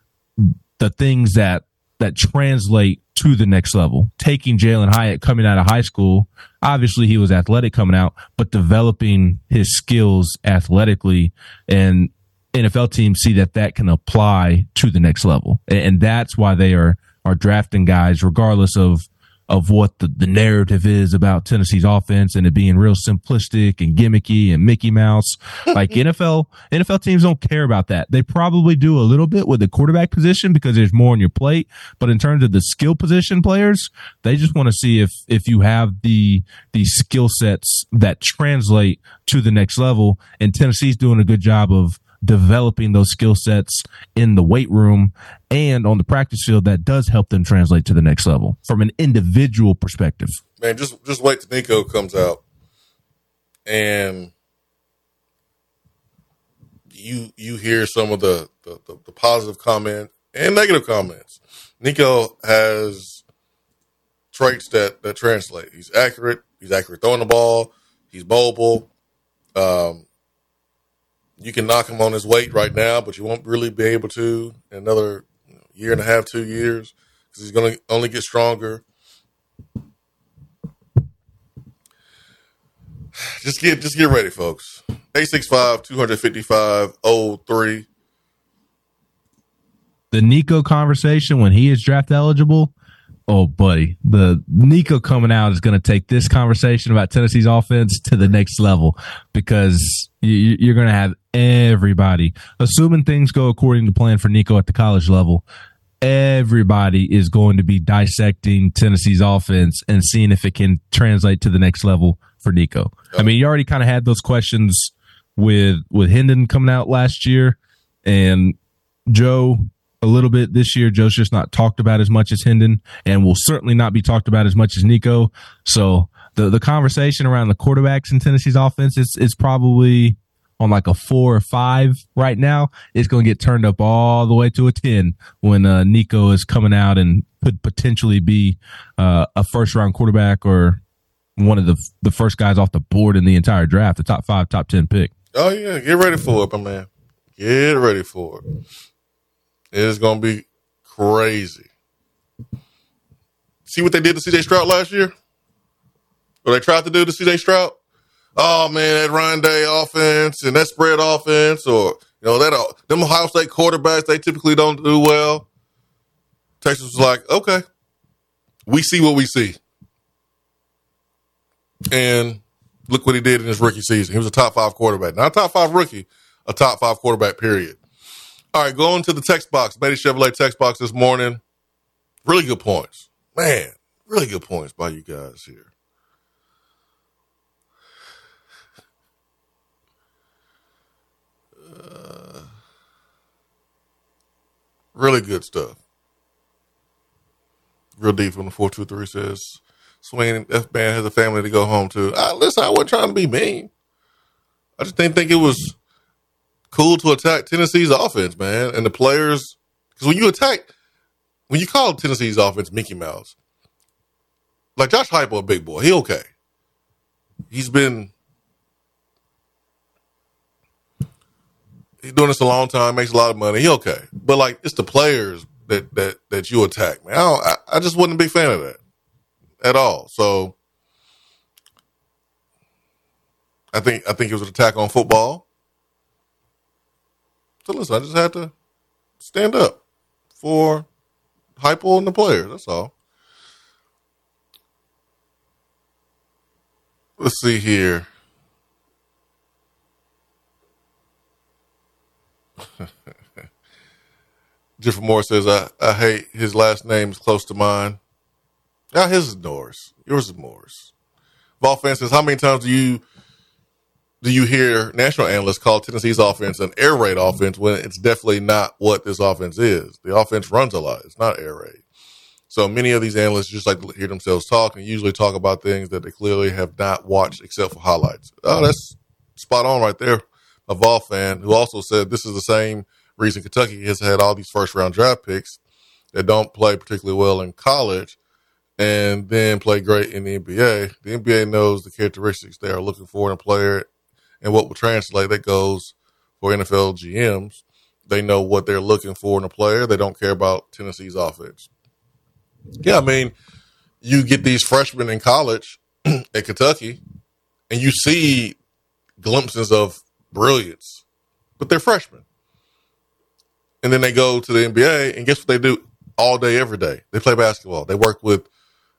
the things that translate to the next level. Taking Jalin Hyatt coming out of high school, obviously he was athletic coming out, but developing his skills athletically, and NFL teams see that can apply to the next level. And that's why they are drafting guys regardless of what the narrative is about Tennessee's offense and it being real simplistic and gimmicky and Mickey Mouse. Like NFL teams don't care about that. They probably do a little bit with the quarterback position because there's more on your plate. But in terms of the skill position players, they just want to see if you have the skill sets that translate to the next level. And Tennessee's doing a good job of developing those skill sets in the weight room and on the practice field. That does help them translate to the next level from an individual perspective. Man, just wait till Nico comes out and you hear some of the positive comment and negative comments. Nico has traits that translate. He's accurate throwing the ball. He's mobile. You can knock him on his weight right now, but you won't really be able to in another year and a half, 2 years, because he's going to only get stronger. Just get ready, folks. 865-255-03. The Nico conversation when he is draft eligible. Oh, buddy, the Nico coming out is going to take this conversation about Tennessee's offense to the next level, because you're going to have everybody, assuming things go according to plan for Nico at the college level, everybody is going to be dissecting Tennessee's offense and seeing if it can translate to the next level for Nico. I mean, you already kind of had those questions with Hendon coming out last year, and Joe a little bit this year. Joe's just not talked about as much as Hendon, and will certainly not be talked about as much as Nico. So the conversation around the quarterbacks in Tennessee's offense is probably on like a 4 or 5 right now. It's going to get turned up all the way to a 10 when Nico is coming out and could potentially be a first-round quarterback or one of the first guys off the board in the entire draft, the top 5, top 10 pick. Oh, yeah. Get ready for it, my man. Get ready for it. It's going to be crazy. See what they did to C.J. Stroud last year? What they tried to do to C.J. Stroud? Oh, man, that Ryan Day offense and that spread offense, or, them Ohio State quarterbacks, they typically don't do well. Texas was like, okay, we see what we see. And look what he did in his rookie season. He was a top 5 quarterback. Not a top 5 rookie, a top 5 quarterback, period. All right, going to the text box, Beatty Chevrolet text box this morning. Really good points. Man, really good points by you guys here. Really good stuff. Real deep from the 423 says, Swain F-Band has a family to go home to. Listen, I wasn't trying to be mean. I just didn't think it was cool to attack Tennessee's offense, man. And the players, because when you call Tennessee's offense Mickey Mouse, like Josh Heupel, a big boy, he okay. He's doing this a long time, makes a lot of money. He okay. But like, it's the players that you attack, man. I just wasn't a big fan of that at all. So I think it was an attack on football. So listen, I just had to stand up for Heupel and the players. That's all. Let's see here. Jeffrey Moore says, I hate his last name is close to mine. His is Norris. Yours is Morris. Vol fan says, how many times do you hear national analysts call Tennessee's offense an air raid offense when it's definitely not what this offense is? The offense runs a lot. It's not air raid. So many of these analysts just like to hear themselves talk and usually talk about things that they clearly have not watched except for highlights. Oh, that's spot on right there. A Vol fan who also said this is the same reason Kentucky has had all these first-round draft picks that don't play particularly well in college and then play great in the NBA. The NBA knows the characteristics they are looking for in a player and what will translate. That goes for NFL GMs. They know what they're looking for in a player. They don't care about Tennessee's offense. Yeah, I mean, you get these freshmen in college at Kentucky, and you see glimpses of brilliance, but they're freshmen. And then they go to the NBA, and guess what they do all day, every day? They play basketball. They work with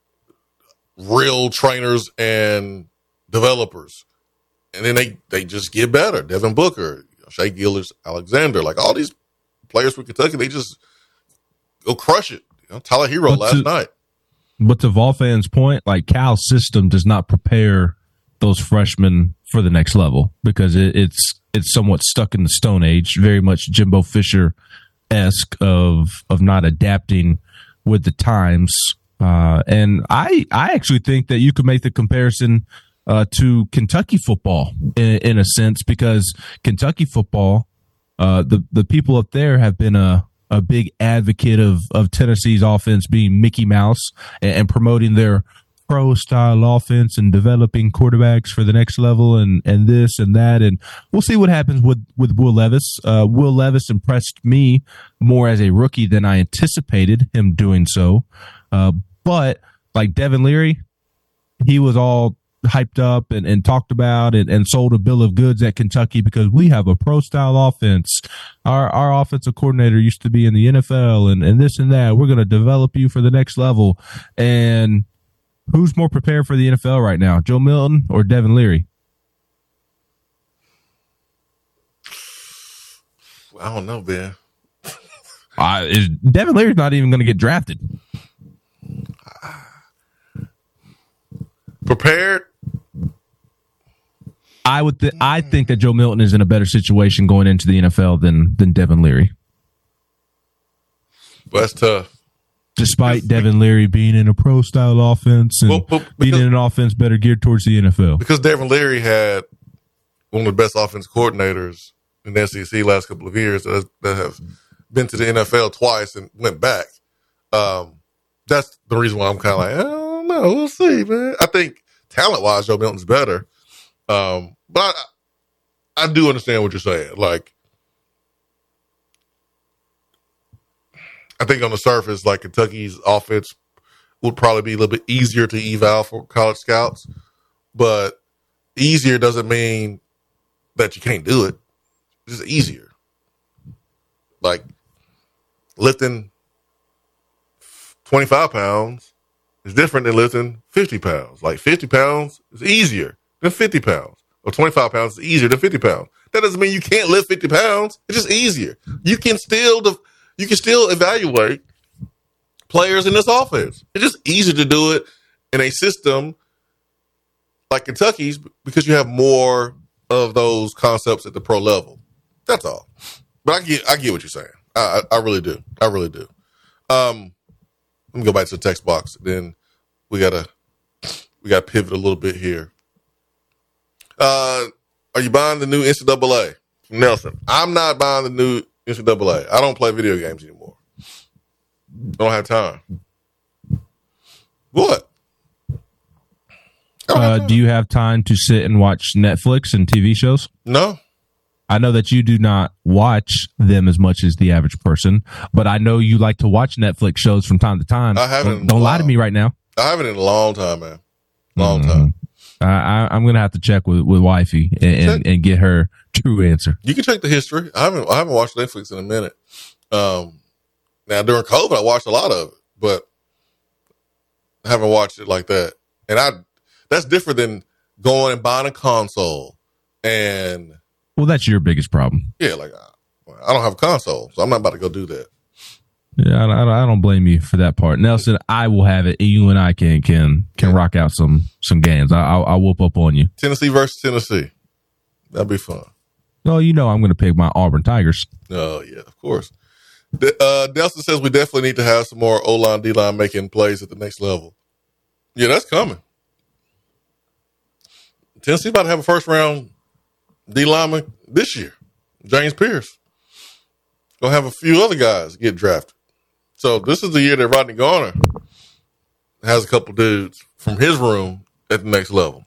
real trainers and developers. And then they just get better. Devin Booker, Shea Gilgeous-Alexander, like all these players from Kentucky, they just go crush it. Tyler Hero last night. But to Volfan's point, like Cal's system does not prepare those freshmen for the next level because it's somewhat stuck in the Stone Age, very much Jimbo Fisher-esque of not adapting with the times. And I actually think that you could make the comparison to Kentucky football in a sense, because Kentucky football, the people up there have been a big advocate of Tennessee's offense being Mickey Mouse and promoting their pro style offense and developing quarterbacks for the next level and this and that. And we'll see what happens with Will Levis. Will Levis impressed me more as a rookie than I anticipated him doing so. But like Devin Leary, he was all hyped up and talked about and sold a bill of goods at Kentucky because we have a pro style offense. Our offensive coordinator used to be in the NFL and this and that. We're going to develop you for the next level. And who's more prepared for the NFL right now, Joe Milton or Devin Leary? I don't know, Ben. Devin Leary's not even going to get drafted. Prepared? I think that Joe Milton is in a better situation going into the NFL than Devin Leary. But that's tough. Despite Devin Leary being in a pro style offense and being in an offense better geared towards the NFL. Because Devin Leary had one of the best offense coordinators in the SEC last couple of years that have been to the NFL twice and went back. That's the reason why I'm kind of like, I don't know. We'll see, man. I think talent-wise, Joe Milton's better. But I do understand what you're saying. Like, I think on the surface, like Kentucky's offense would probably be a little bit easier to eval for college scouts. But easier doesn't mean that you can't do it. It's just easier. Like, lifting 25 pounds is different than lifting 50 pounds. Like 50 pounds is easier than 50 pounds. Or 25 pounds is easier than 50 pounds. That doesn't mean you can't lift 50 pounds. It's just easier. You can still evaluate players in this offense. It's just easier to do it in a system like Kentucky's because you have more of those concepts at the pro level. That's all. But I get what you're saying. I really do. I really do. Let me go back to the text box. Then we gotta pivot a little bit here. Are you buying the new NCAA? Nelson, I'm not buying the new NCAA. I don't play video games anymore. Don't have time. What? Do you have time to sit and watch Netflix and TV shows? No. I know that you do not watch them as much as the average person, but I know you like to watch Netflix shows from time to time. I haven't. Don't lie to me right now. I haven't in a long time, man. Long time. I'm going to have to check with wifey and get her true answer. You can check the history. I haven't watched Netflix in a minute. Now during COVID, I watched a lot of it, but I haven't watched it like that. And that's different than going and buying a console and. Well, that's your biggest problem. Yeah, like I don't have a console, so I'm not about to go do that. Yeah, I don't blame you for that part, Nelson. I will have it. You and I can rock out some games. I'll whoop up on you. Tennessee versus Tennessee, that'd be fun. Well, you know I'm going to pick my Auburn Tigers. Oh yeah, of course. Nelson says we definitely need to have some more O-line, D-line making plays at the next level. Yeah, that's coming. Tennessee about to have a first round D lineman this year, James Pierce. Gonna have a few other guys get drafted. So this is the year that Rodney Garner has a couple dudes from his room at the next level.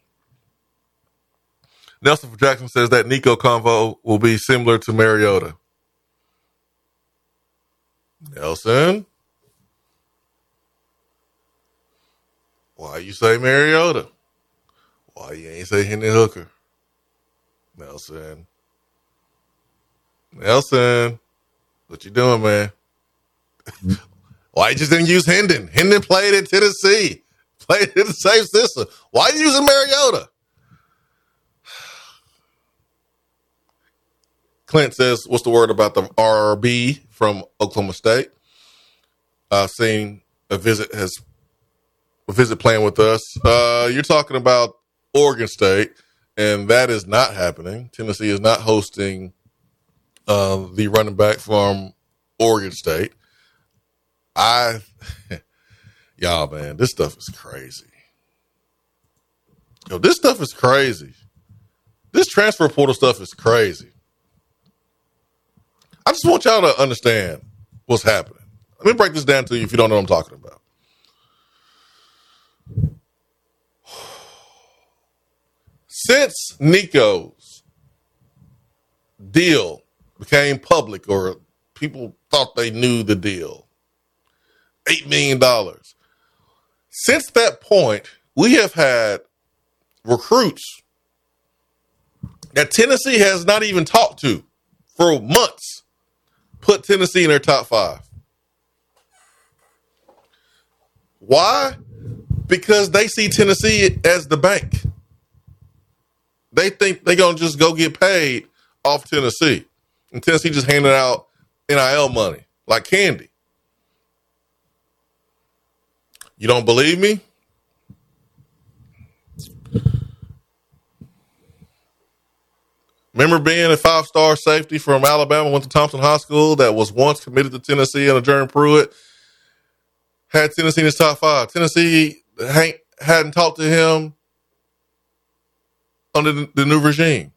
Nelson Jackson says that Nico convo will be similar to Mariota. Nelson, why you say Mariota? Why you ain't say Hendon Hooker? Nelson, what you doing, man? Why you just didn't use Hendon? Hendon played in Tennessee, played in the same system. Why are you using Mariota? Clint says, what's the word about the RB from Oklahoma State? Seeing a visit playing with us. You're talking about Oregon State. And that is not happening. Tennessee is not hosting the running back from Oregon State. Y'all, man, this stuff is crazy. This stuff is crazy. This transfer portal stuff is crazy. I just want y'all to understand what's happening. Let me break this down to you if you don't know what I'm talking about. Since Nico's deal became public, or people thought they knew the deal, $8 million. Since that point, we have had recruits that Tennessee has not even talked to for months put Tennessee in their top 5. Why? Because they see Tennessee as the bank. They think they're going to just go get paid off Tennessee. And Tennessee just handing out NIL money like candy. You don't believe me? Remember being a 5-star safety from Alabama, went to Thompson High School, that was once committed to Tennessee under Jeremy Pruitt, had Tennessee in his top 5. Tennessee hadn't talked to him under the new regime.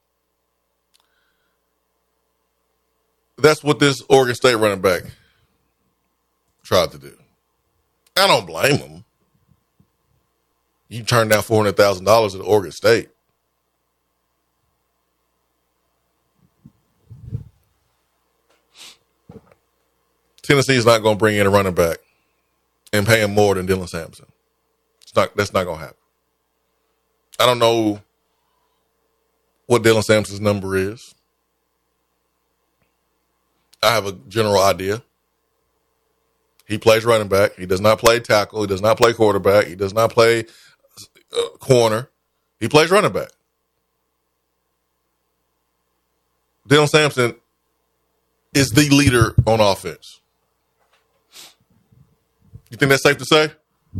That's what this Oregon State running back tried to do. I don't blame him. You turned down $400,000 at Oregon State. Tennessee is not going to bring in a running back and pay him more than Dylan Sampson. That's not going to happen. I don't know what Dylan Sampson's number is. I have a general idea. He plays running back. He does not play tackle. He does not play quarterback. He does not play corner. He plays running back. Dylan Sampson is the leader on offense. You think that's safe to say?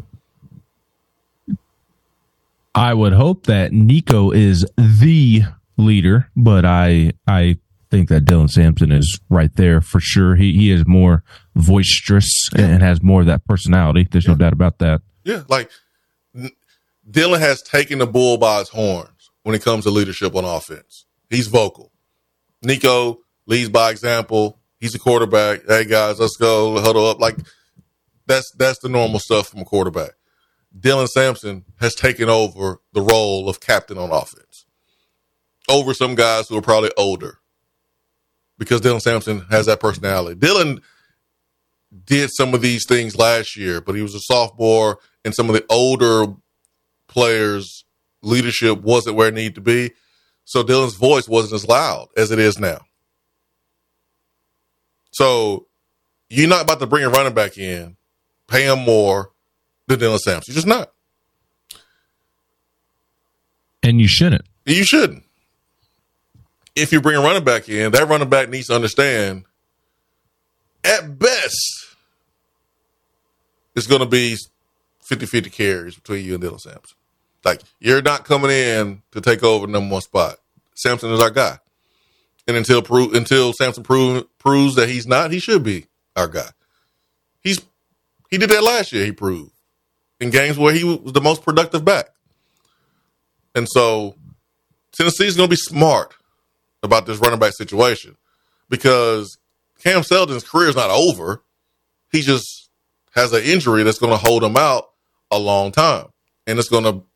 I would hope that Nico is the leader, but I think that Dylan Sampson is right there for sure. He is more boisterous and has more of that personality. There's no doubt about that. Yeah, like Dylan has taken the bull by his horns when it comes to leadership on offense. He's vocal. Nico leads by example. He's a quarterback. Hey, guys, let's go huddle up. Like, that's the normal stuff from a quarterback. Dylan Sampson has taken over the role of captain on offense over some guys who are probably older because Dylan Sampson has that personality. Dylan did some of these things last year, but he was a sophomore and some of the older players' leadership wasn't where it needed to be. So Dylan's voice wasn't as loud as it is now. So you're not about to bring a running back in, pay him more than Dylan Sampson. You're just not. And you shouldn't. You shouldn't. If you bring a running back in, that running back needs to understand, at best, it's going to be 50-50 carries between you and Dylan Sampson. Like, you're not coming in to take over the number 1 spot. Sampson is our guy. And until Sampson proves that he's not, he should be our guy. He did that last year, he proved, in games where he was the most productive back. And so Tennessee's going to be smart about this running back situation because Cam Seldon's career is not over. He just has an injury that's going to hold him out a long time. And it's going to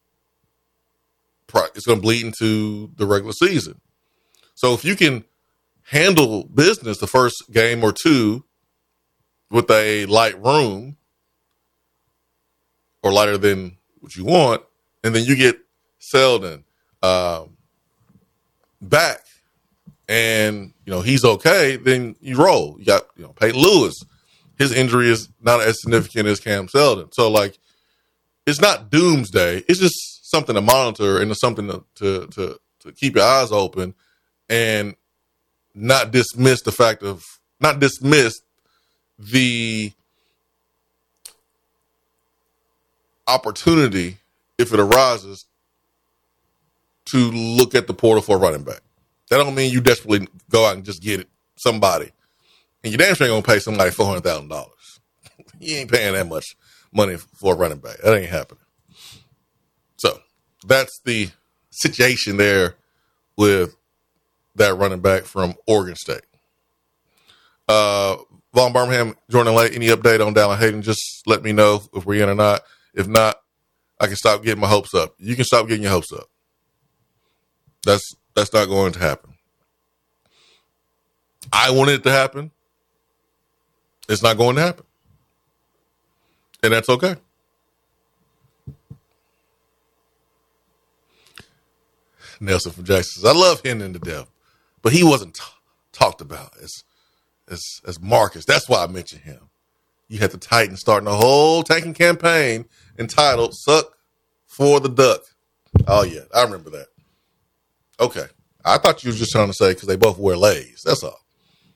bleed into the regular season. So if you can handle business the first game or two with a light room or lighter than what you want, and then you get Seldon back and, he's okay, then you roll. You got, Peyton Lewis. His injury is not as significant as Cam Seldon. So, it's not doomsday. It's just something to monitor and it's something to keep your eyes open and not dismiss the opportunity, if it arises, to look at the portal for a running back. That don't mean you desperately go out and just get somebody. And you damn sure ain't going to pay somebody $400,000. You ain't paying that much money for a running back. That ain't happening. So that's the situation there with that running back from Oregon State. Vaughn Birmingham, Jordan Lake, any update on Dallin Hayden? Just let me know if we're in or not. If not, I can stop getting my hopes up. You can stop getting your hopes up. That's not going to happen. I wanted it to happen. It's not going to happen. And that's okay. Nelson from Jackson says, I love Hendon to death, but he wasn't talked about as Marcus. That's why I mentioned him. You had the Titans starting a whole tanking campaign entitled Suck for the Duck. Oh, yeah, I remember that. Okay. I thought you were just trying to say because they both wear leis. That's all.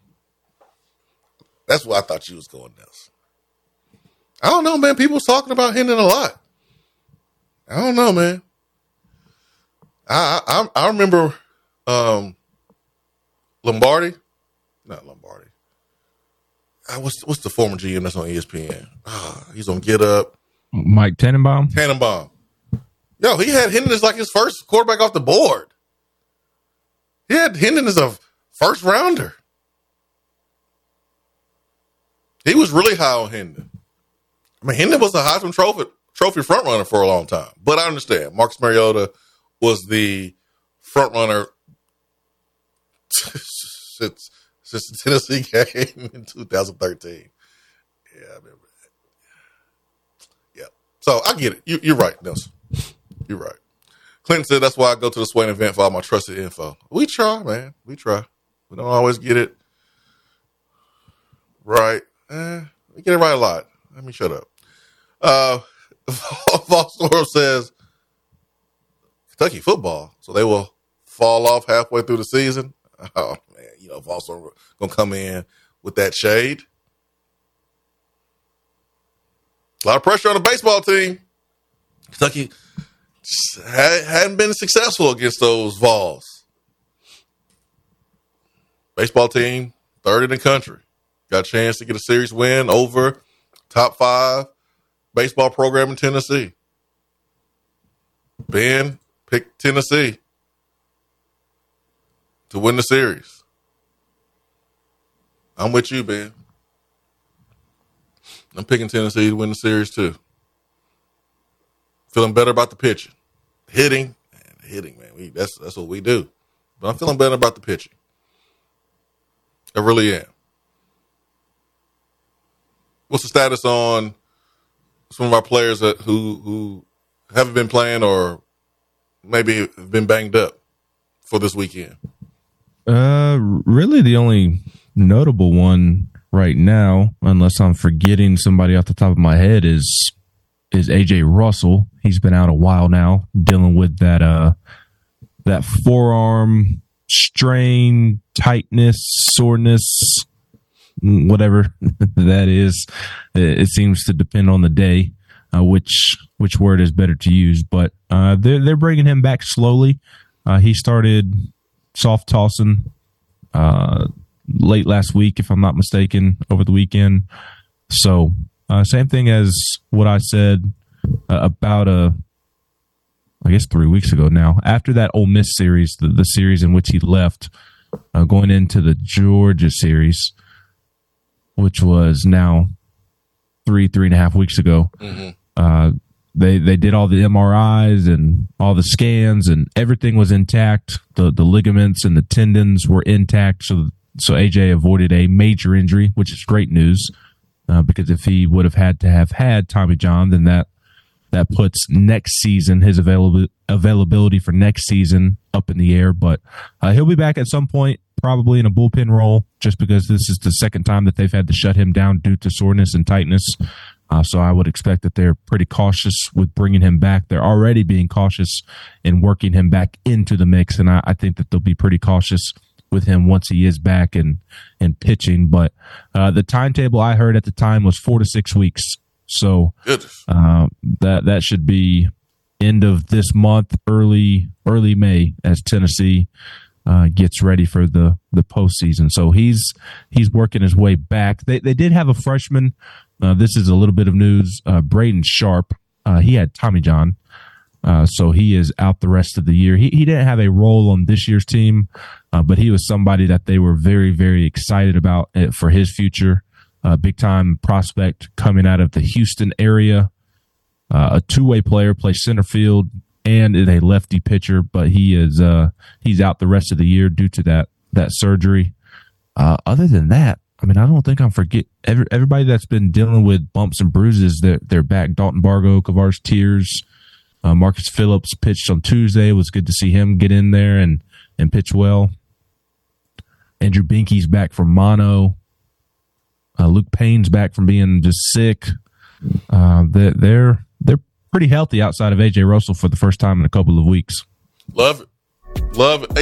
That's what I thought you was going, Nelson. I don't know, man. People was talking about Hendon a lot. I don't know, man. I remember Lombardi. Not Lombardi. What's the former GM that's on ESPN? He's on Get Up. Mike Tannenbaum? Tannenbaum. Yo, he had Hendon as like his first quarterback off the board. He had Hendon as a first rounder. He was really high on Hendon. I mean, Hendon was a Heisman Trophy front runner for a long time. But I understand. Marcus Mariota was the front runner since the Tennessee game in 2013. Yeah, I remember that. Yeah. So I get it. You're right, Nelson. You're right. Clinton said that's why I go to the Swain event for all my trusted info. We try, man. We try. We don't always get it right. We get it right a lot. Let me shut up. Volstorm says Kentucky football, so they will fall off halfway through the season. Oh, man. Volstorm going to come in with that shade. A lot of pressure on the baseball team. Kentucky hadn't been successful against those Vols. Baseball team, third in the country. Got a chance to get a series win over top 5 baseball program in Tennessee. Ben picked Tennessee to win the series. I'm with you, Ben. I'm picking Tennessee to win the series too. Feeling better about the pitching. Hitting, man. That's what we do. But I'm feeling better about the pitching. I really am. What's the status on some of our players who haven't been playing or maybe have been banged up for this weekend? Really the only notable one right now, unless I'm forgetting somebody off the top of my head, is AJ Russell. He's been out a while now, dealing with that forearm strain, tightness, soreness, whatever that is. It seems to depend on the day, which word is better to use. But they're bringing him back slowly. He started soft tossing late last week, if I'm not mistaken, over the weekend. So same thing as what I said about I guess 3 weeks ago now. After that Ole Miss series, the series in which he left, going into the Georgia series, which was now 3.5 weeks ago. Mm-hmm. They did all the MRIs and all the scans, and everything was intact. The ligaments and the tendons were intact, so AJ avoided a major injury, which is great news, because if he would have had Tommy John, then that puts next season, his availability for next season, up in the air. But he'll be back at some point, probably in a bullpen role, just because this is the second time that they've had to shut him down due to soreness and tightness. So I would expect that they're pretty cautious with bringing him back. They're already being cautious in working him back into the mix, and I think that they'll be pretty cautious with him once he is back and pitching. But the timetable I heard at the time was 4 to 6 weeks. So that should be end of this month, early May, as Tennessee gets ready for the postseason. So he's working his way back. They did have a freshman. This is a little bit of news. Braden Sharp. He had Tommy John. So he is out the rest of the year. He didn't have a role on this year's team, but he was somebody that they were very, very excited about for his future. Big time prospect coming out of the Houston area. A two-way player, plays center field and is a lefty pitcher, but he's out the rest of the year due to that surgery. Other than that, I mean, I don't think I'm everybody that's been dealing with bumps and bruises. They're back. Dalton Bargo, Kavares Tears, Marcus Phillips pitched on Tuesday. It was good to see him get in there and pitch well. Andrew Binke's back from mono. Luke Payne's back from being just sick. They're pretty healthy outside of A.J. Russell for the first time in a couple of weeks. Love it. Love it.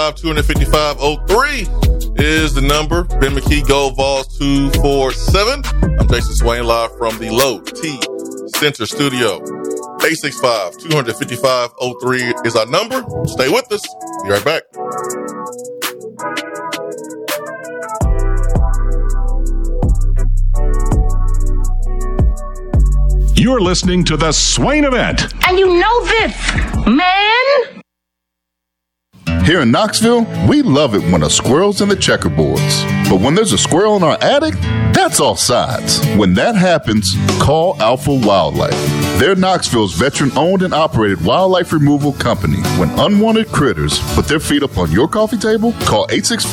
865-255-03 is the number. Ben McKee, Gold Vols 247. I'm Jason Swain, live from the Low T Center Studio. 865-255-03 is our number. Stay with us. Be right back. You're listening to the Swain Event. And you know this, man. Here in Knoxville, we love it when a squirrel's in the checkerboards. But when there's a squirrel in our attic, that's all sides. When that happens, call Alpha Wildlife. They're Knoxville's veteran-owned and operated wildlife removal company. When unwanted critters put their feet up on your coffee table, call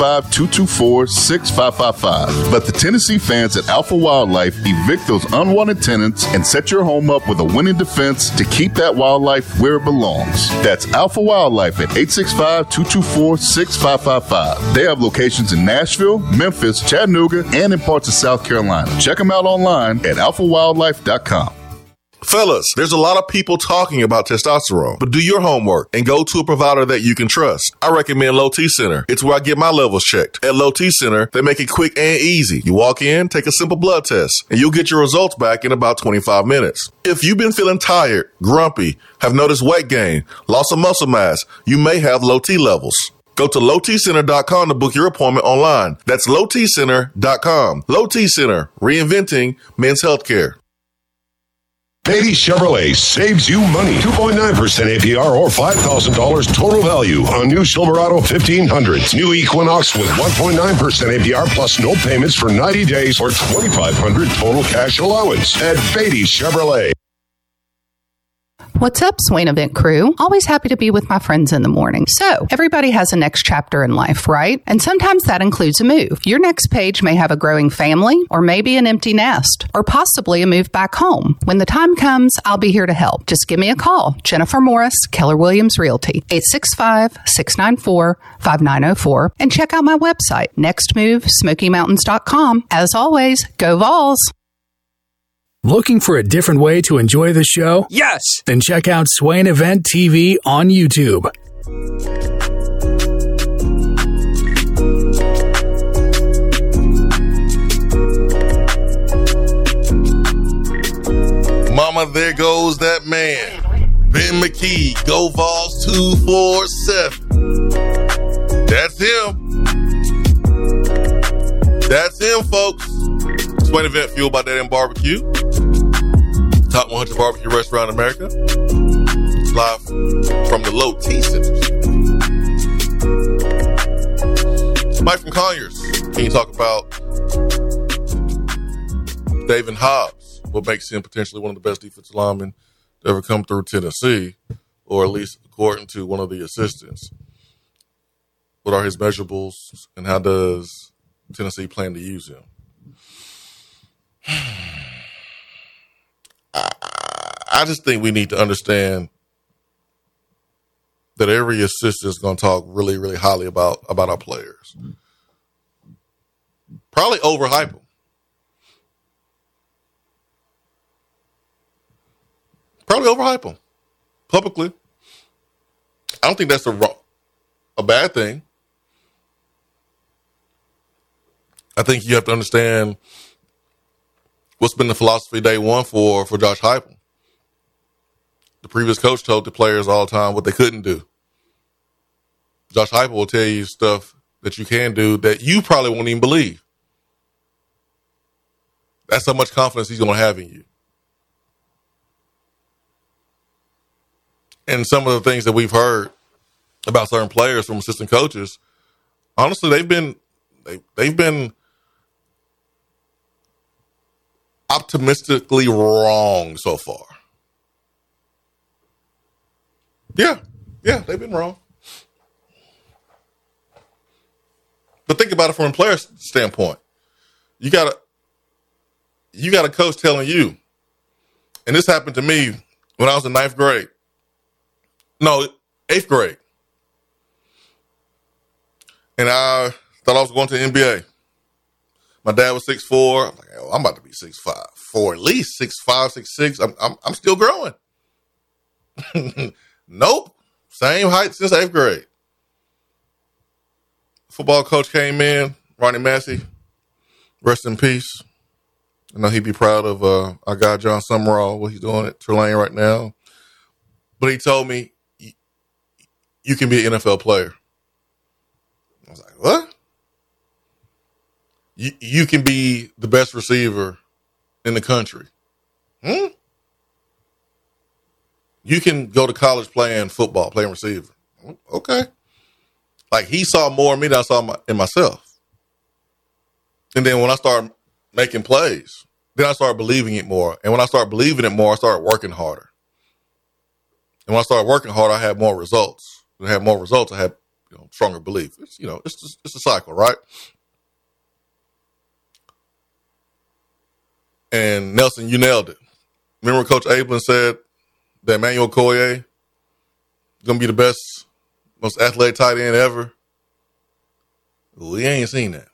865-224-6555. Let the Tennessee fans at Alpha Wildlife evict those unwanted tenants and set your home up with a winning defense to keep that wildlife where it belongs. That's Alpha Wildlife at 865-224-6555. They have locations in Nashville, Memphis, Chattanooga, and in parts of South Carolina. Check them out online at alphawildlife.com. Fellas, there's a lot of people talking about testosterone, but do your homework and go to a provider that you can trust. I recommend Low T Center. It's where I get my levels checked. At Low T Center, they make it quick and easy. You walk in, take a simple blood test, and you'll get your results back in about 25 minutes. If you've been feeling tired, grumpy, have noticed weight gain, loss of muscle mass, you may have low T levels. Go to lowtcenter.com to book your appointment online. That's lowtcenter.com. Low T Center, reinventing men's healthcare. Beatty Chevrolet saves you money. 2.9% APR or $5,000 total value on new Silverado 1500s. New Equinox with 1.9% APR plus no payments for 90 days or $2,500 total cash allowance at Beatty Chevrolet. What's up, Swain Event crew? Always happy to be with my friends in the morning. So, everybody has a next chapter in life, right? And sometimes that includes a move. Your next page may have a growing family, or maybe an empty nest, or possibly a move back home. When the time comes, I'll be here to help. Just give me a call. Jennifer Morris, Keller Williams Realty, 865-694-5904, and check out my website, nextmovesmokymountains.com. As always, go Vols! Looking for a different way to enjoy the show? Yes! Then check out Swain Event TV on YouTube. Mama, there goes that man. Ben McKee, Go Vols 247. That's him. That's him, folks. Swain Event fueled by Dead End Barbecue. Top 100 barbecue restaurant in America. Live from the Low T Center. Mike from Conyers. Can you talk about David Hobbs? What makes him potentially one of the best defensive linemen to ever come through Tennessee, or at least according to one of the assistants? What are his measurables, and how does Tennessee plan to use him? I just think we need to understand that every assistant is going to talk really, really highly about our players. Probably overhype them. Probably overhype them publicly. I don't think that's a bad thing. I think you have to understand what's been the philosophy day one for Josh Heupel. The previous coach told the players all the time what they couldn't do. Josh Heupel will tell you stuff that you can do that you probably won't even believe. That's how much confidence he's going to have in you. And some of the things that we've heard about certain players from assistant coaches, honestly, they've been optimistically wrong so far. Yeah, they've been wrong. But think about it from a player's standpoint. You got a coach telling you, and this happened to me when I was in ninth grade. No, 8th grade. And I thought I was going to the NBA. My dad was 6'4". I'm like, oh, I'm about to be 6'5", for at least 6'5", 6'6". I'm still growing. Nope. Same height since 8th grade. Football coach came in, Ronnie Massey. Rest in peace. I know he'd be proud of our guy, John Summerall, what he's doing at Tulane right now. But he told me, you can be an NFL player. I was like, what? You can be the best receiver in the country. You can go to college playing football, playing receiver. Okay. Like, he saw more in me than I saw in myself. And then when I started making plays, then I started believing it more. And when I started believing it more, I started working harder. And when I started working harder, I had more results. When I had more results, I had stronger belief. It's a cycle, right? And Nelson, you nailed it. Remember Coach Ablin said that Emmanuel Okoye is going to be the best, most athletic tight end ever? We ain't seen that.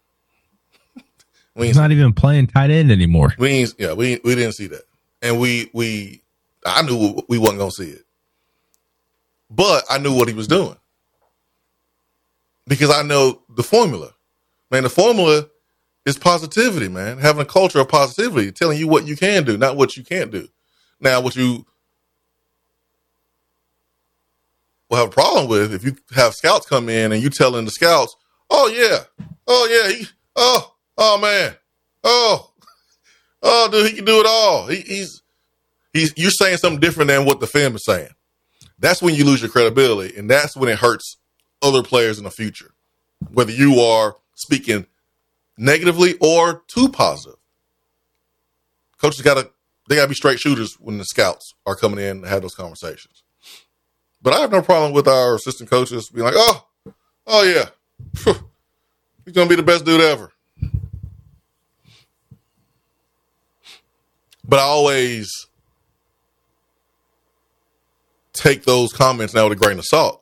He's not even playing tight end anymore. We didn't see that. And I knew we wasn't going to see it. But I knew what he was doing. Because I know the formula. Man, the formula is positivity, man. Having a culture of positivity, telling you what you can do, not what you can't do. Now, what you will have a problem with, if you have scouts come in and you telling the scouts, oh man, dude, he can do it all. You're saying something different than what the film is saying. That's when you lose your credibility, and that's when it hurts other players in the future, whether you are speaking negatively or too positive. Coaches they gotta be straight shooters when the scouts are coming in and have those conversations. But I have no problem with our assistant coaches being like, oh yeah, he's gonna be the best dude ever. But I always take those comments now with a grain of salt.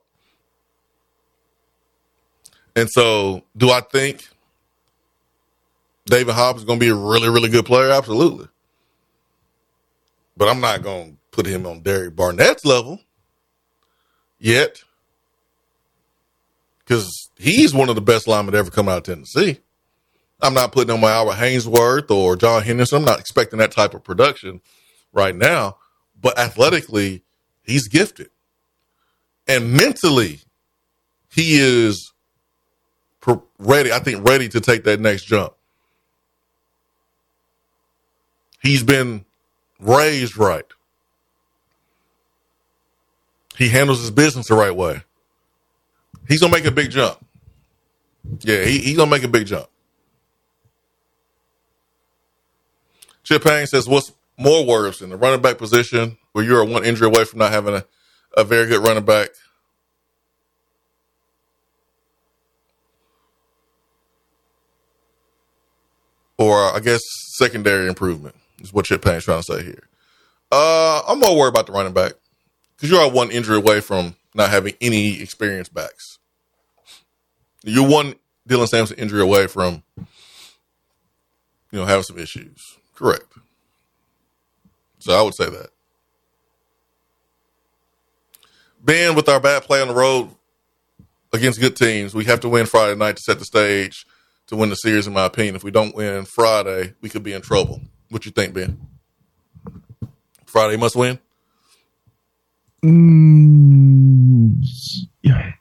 And so, do I think David Hobbs is going to be a really, really good player? Absolutely. But I'm not going to put him on Derek Barnett's level yet, because he's one of the best linemen to ever come out of Tennessee. I'm not putting on my Albert Haynesworth or John Henderson. I'm not expecting that type of production right now. But athletically, he's gifted. And mentally, he is ready to take that next jump. He's been raised right. He handles his business the right way. He's going to make a big jump. Yeah, he's going to make a big jump. Chip Payne says, what's more worrisome, the running back position where you're one injury away from not having a very good running back, or I guess secondary improvement is what Chip Payne's trying to say here. I'm more worried about the running back because you're one injury away from not having any experienced backs. You're one Dylan Sampson injury away from, having some issues. Correct. So I would say that. Ben, with our bad play on the road against good teams, we have to win Friday night to set the stage to win the series, in my opinion. If we don't win Friday, we could be in trouble. What you think, Ben? Friday must win? Yeah.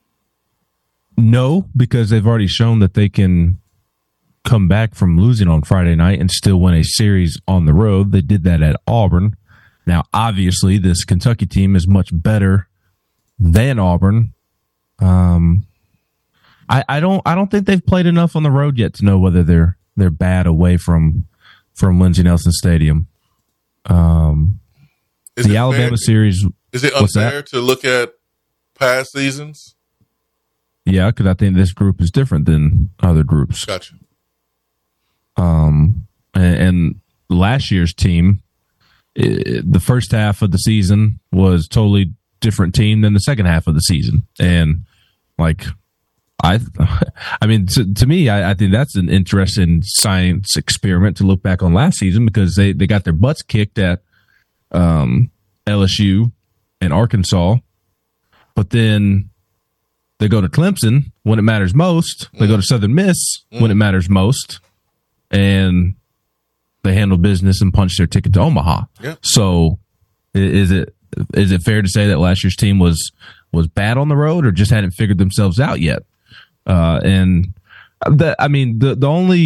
No, because they've already shown that they can come back from losing on Friday night and still win a series on the road. They did that at Auburn. Now, obviously, this Kentucky team is much better than Auburn. I don't think they've played enough on the road yet to know whether they're bad away from Lindsey Nelson Stadium. The Alabama series. Is it unfair to look at past seasons? Yeah, because I think this group is different than other groups. Gotcha. And last year's team, the first half of the season was totally different team than the second half of the season. And like, I mean, to me, I think that's an interesting science experiment to look back on last season, because they got their butts kicked at LSU and Arkansas, but then they go to Clemson when it matters most. They go to Southern Miss when it matters most, and they handle business and punch their ticket to Omaha. Yeah. So is it fair to say that last year's team was bad on the road, or just hadn't figured themselves out yet? And the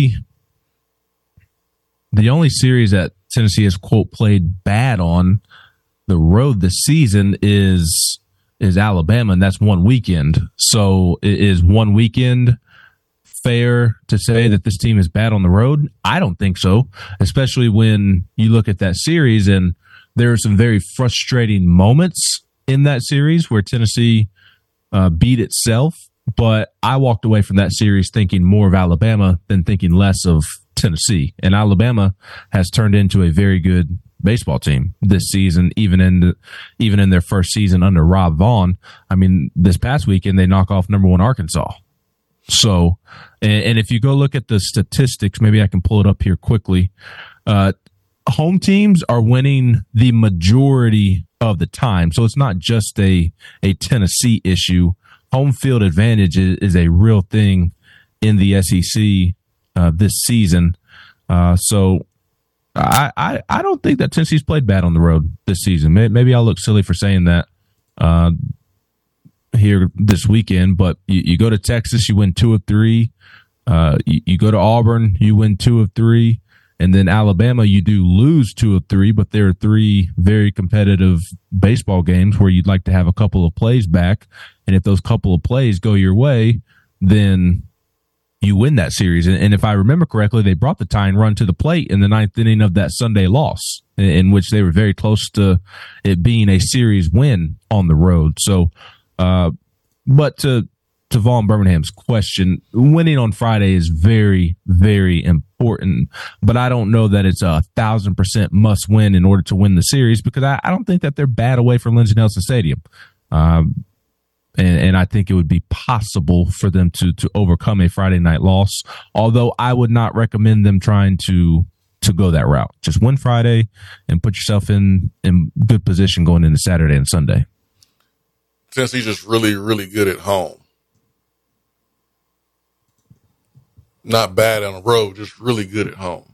only series that Tennessee has, quote, played bad on the road this season is Alabama, and that's one weekend. So is one weekend fair to say that this team is bad on the road? I don't think so, especially when you look at that series, and there are some very frustrating moments in that series where Tennessee beat itself. But I walked away from that series thinking more of Alabama than thinking less of Tennessee. And Alabama has turned into a very good baseball team this season, even in their first season under Rob Vaughn. I mean, this past weekend they knock off number 1 Arkansas. So, and if you go look at the statistics, maybe I can pull it up here quickly. Home teams are winning the majority of the time. So it's not just a Tennessee issue. Home field advantage is a real thing in the SEC this season. So I don't think that Tennessee's played bad on the road this season. Maybe I'll look silly for saying that here this weekend, but you go to Texas, you win 2 of 3. You go to Auburn, you win 2 of 3. And then Alabama, you do lose 2 of 3, but there are 3 very competitive baseball games where you'd like to have a couple of plays back. And if those couple of plays go your way, then you win that series. And if I remember correctly, they brought the tying run to the plate in the 9th inning of that Sunday loss, in which they were very close to it being a series win on the road. So, but to Vaughn Birmingham's question, winning on Friday is very, very important, but I don't know that it's 1,000% must win in order to win the series, because I don't think that they're bad away from Lindsey Nelson Stadium. And I think it would be possible for them to overcome a Friday night loss, although I would not recommend them trying to go that route. Just win Friday and put yourself in good position going into Saturday and Sunday. Tennessee's just really, really good at home. Not bad on the road, just really good at home.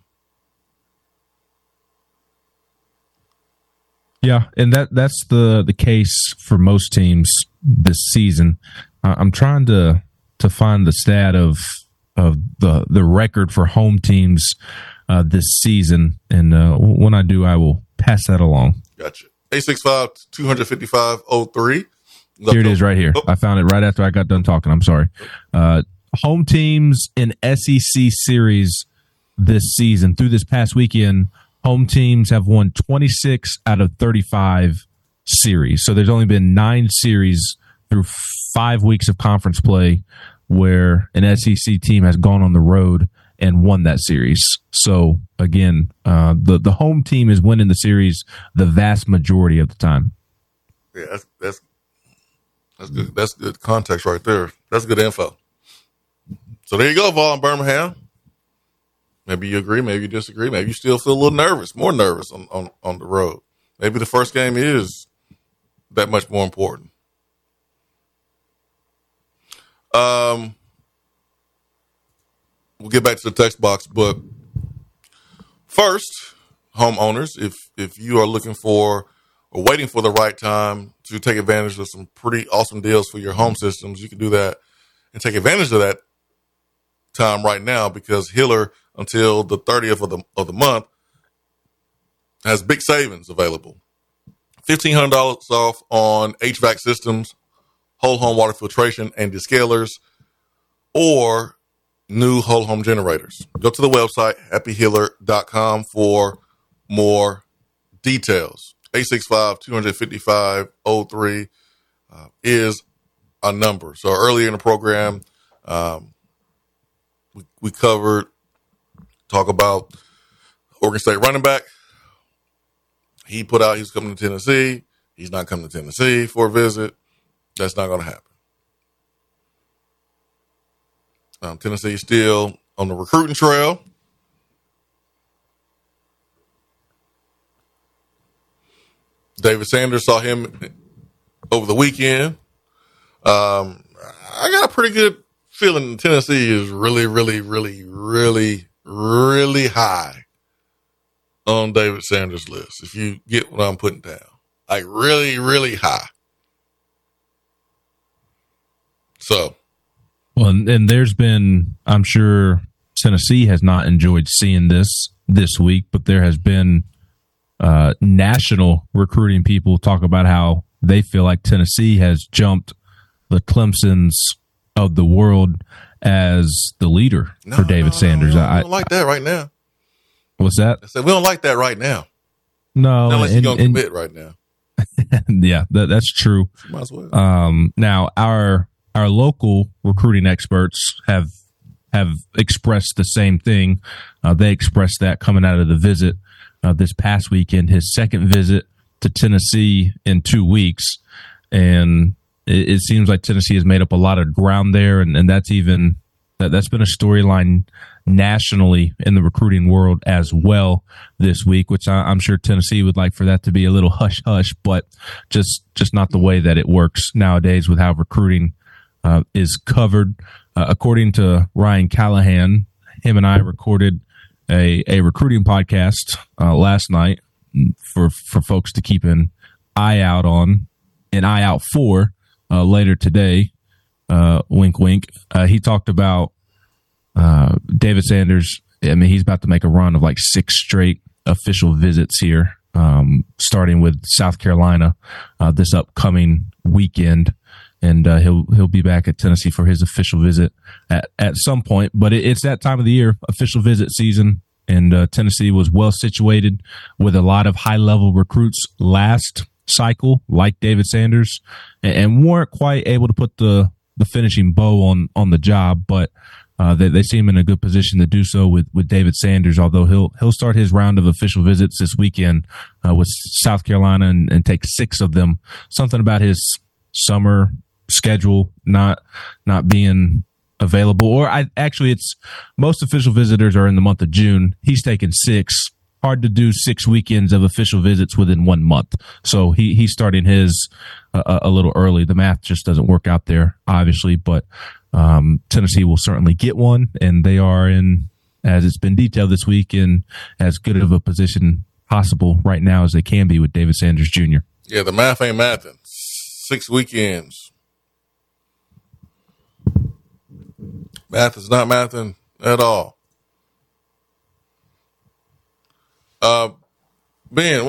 Yeah, and that's the case for most teams this season. I'm trying to find the stat of the record for home teams this season, and when I do, I will pass that along. Gotcha. 865-255-03. Here it is right here. I found it right after I got done talking. I'm sorry. Home teams in SEC series this season, through this past weekend, home teams have won 26 out of 35 series. So there's only been 9 series through 5 weeks of conference play where an SEC team has gone on the road and won that series. So again, the home team is winning the series the vast majority of the time. Yeah, that's good. That's good context right there. That's good info. So there you go, Vaughn Birmingham. Maybe you agree, maybe you disagree, maybe you still feel a little nervous, more nervous on the road. Maybe the first game is that much more important. We'll get back to the text box, but first, homeowners, if you are looking for or waiting for the right time to take advantage of some pretty awesome deals for your home systems, you can do that and take advantage of that time right now, because Hiller, until the 30th of the month, has big savings available. $1,500 off on HVAC systems, whole home water filtration and descalers, or new whole home generators. Go to the website, happyhiller.com, for more details. 865-255-03 is a number. So earlier in the program, we talk about Oregon State running back. He put out he's coming to Tennessee. He's not coming to Tennessee for a visit. That's not going to happen. Tennessee is still on the recruiting trail. David Sanders, saw him over the weekend. I got a pretty good feeling Tennessee is really, really, really, really, really high on David Sanders' list, if you get what I'm putting down. Like really, really high. So. Well, and there's been, I'm sure Tennessee has not enjoyed seeing this week, but there has been national recruiting people talk about how they feel like Tennessee has jumped the Clemsons of the world as the leader for David Sanders. I don't like that right now. What's that? I said, we don't like that right now. No. Not unless you're going to commit right now. Yeah, that's true. Might as well. Now, our local recruiting experts have expressed the same thing. They expressed that coming out of the visit this past weekend, his second visit to Tennessee in 2 weeks. And it seems like Tennessee has made up a lot of ground there. And that's been a storyline nationally in the recruiting world as well this week, which I'm sure Tennessee would like for that to be a little hush hush, but just not the way that it works nowadays with how recruiting is covered. According to Ryan Callahan, him and I recorded a recruiting podcast last night for folks to keep an eye out for later today. Wink, wink. He talked about David Sanders. I mean, he's about to make a run of like 6 straight official visits here, starting with South Carolina this upcoming weekend. And he'll be back at Tennessee for his official visit at some point. But it's that time of the year, official visit season, and Tennessee was well situated with a lot of high-level recruits last cycle, like David Sanders, and weren't quite able to put the finishing bow on the job. But they seem in a good position to do so with David Sanders, although he'll start his round of official visits this weekend with South Carolina and take 6 of them. Something about his summer schedule not being available, or it's most official visitors are in the month of June. He's taken 6. Hard to do 6 weekends of official visits within 1 month. So he's starting his a little early. The math just doesn't work out there, obviously, but Tennessee will certainly get one, and they are in, as it's been detailed this week, in as good of a position possible right now as they can be with David Sanders Jr. Yeah, the math ain't mathing. 6 weekends. Math is not mathing at all. Ben,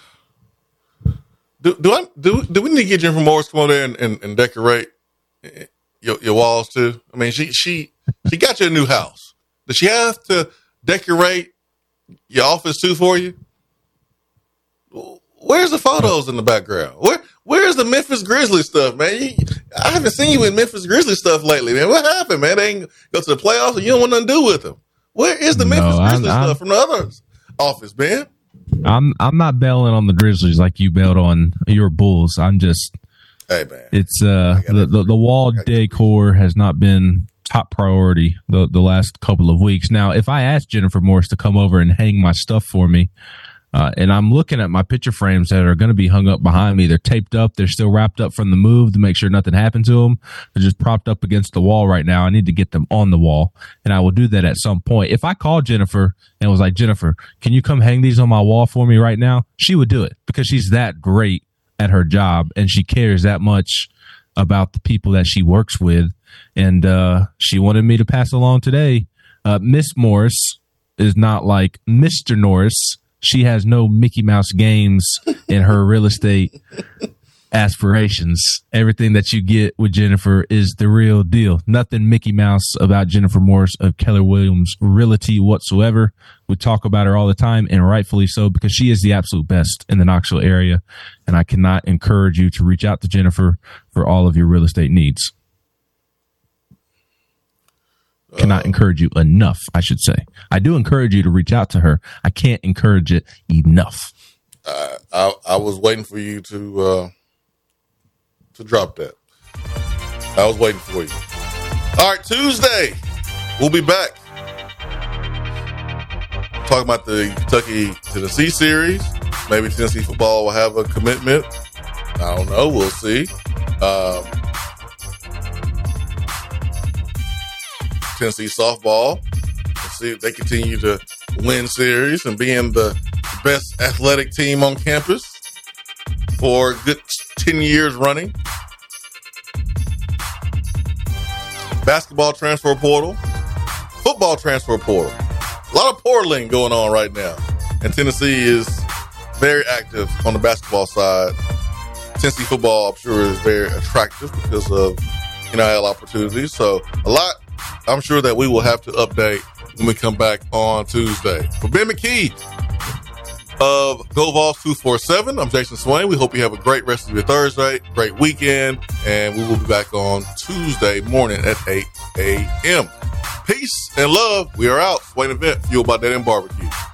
do we need to get Jennifer Morris to come over there and decorate your walls too? I mean, she got you a new house. Does she have to decorate your office too for you? Where's the photos in the background? Where's the Memphis Grizzlies stuff, man? I haven't seen you in Memphis Grizzlies stuff lately, man. What happened, man? They ain't go to the playoffs, and you don't want nothing to do with them. Where is the Memphis Grizzlies stuff from the other office, man? I'm not bailing on the Grizzlies like you bailed on your Bulls. I'm just, hey man, it's the wall decor has not been top priority the last couple of weeks. Now, if I asked Jennifer Morris to come over and hang my stuff for me, and I'm looking at my picture frames that are going to be hung up behind me. They're taped up. They're still wrapped up from the move to make sure nothing happened to them. They're just propped up against the wall right now. I need to get them on the wall, and I will do that at some point. If I called Jennifer and was like, Jennifer, can you come hang these on my wall for me right now? She would do it because she's that great at her job, and she cares that much about the people that she works with. And she wanted me to pass along today. Miss Morris is not like Mr. Norris. She has no Mickey Mouse games in her real estate aspirations. Everything that you get with Jennifer is the real deal. Nothing Mickey Mouse about Jennifer Morris of Keller Williams Realty whatsoever. We talk about her all the time, and rightfully so, because she is the absolute best in the Knoxville area. And I cannot encourage you to reach out to Jennifer for all of your real estate needs. Cannot encourage you enough, I should say. I do encourage you to reach out to her. I can't encourage it enough. I was waiting for you to drop that. I was waiting for you. All right, Tuesday, we'll be back. Talking about the Kentucky-Tennessee series. Maybe Tennessee football will have a commitment. I don't know. We'll see. Tennessee softball. Let's see if they continue to win series and being the best athletic team on campus for a good 10 years running. Basketball transfer portal. Football transfer portal. A lot of portaling going on right now. And Tennessee is very active on the basketball side. Tennessee football, I'm sure, is very attractive because of NIL opportunities. So a lot, I'm sure, that we will have to update when we come back on Tuesday. For Ben McKee of Go Vols 247, I'm Jason Swain. We hope you have a great rest of your Thursday, great weekend, and we will be back on Tuesday morning at 8 a.m. Peace and love. We are out. Swain Event, fueled by Dead End Barbecue.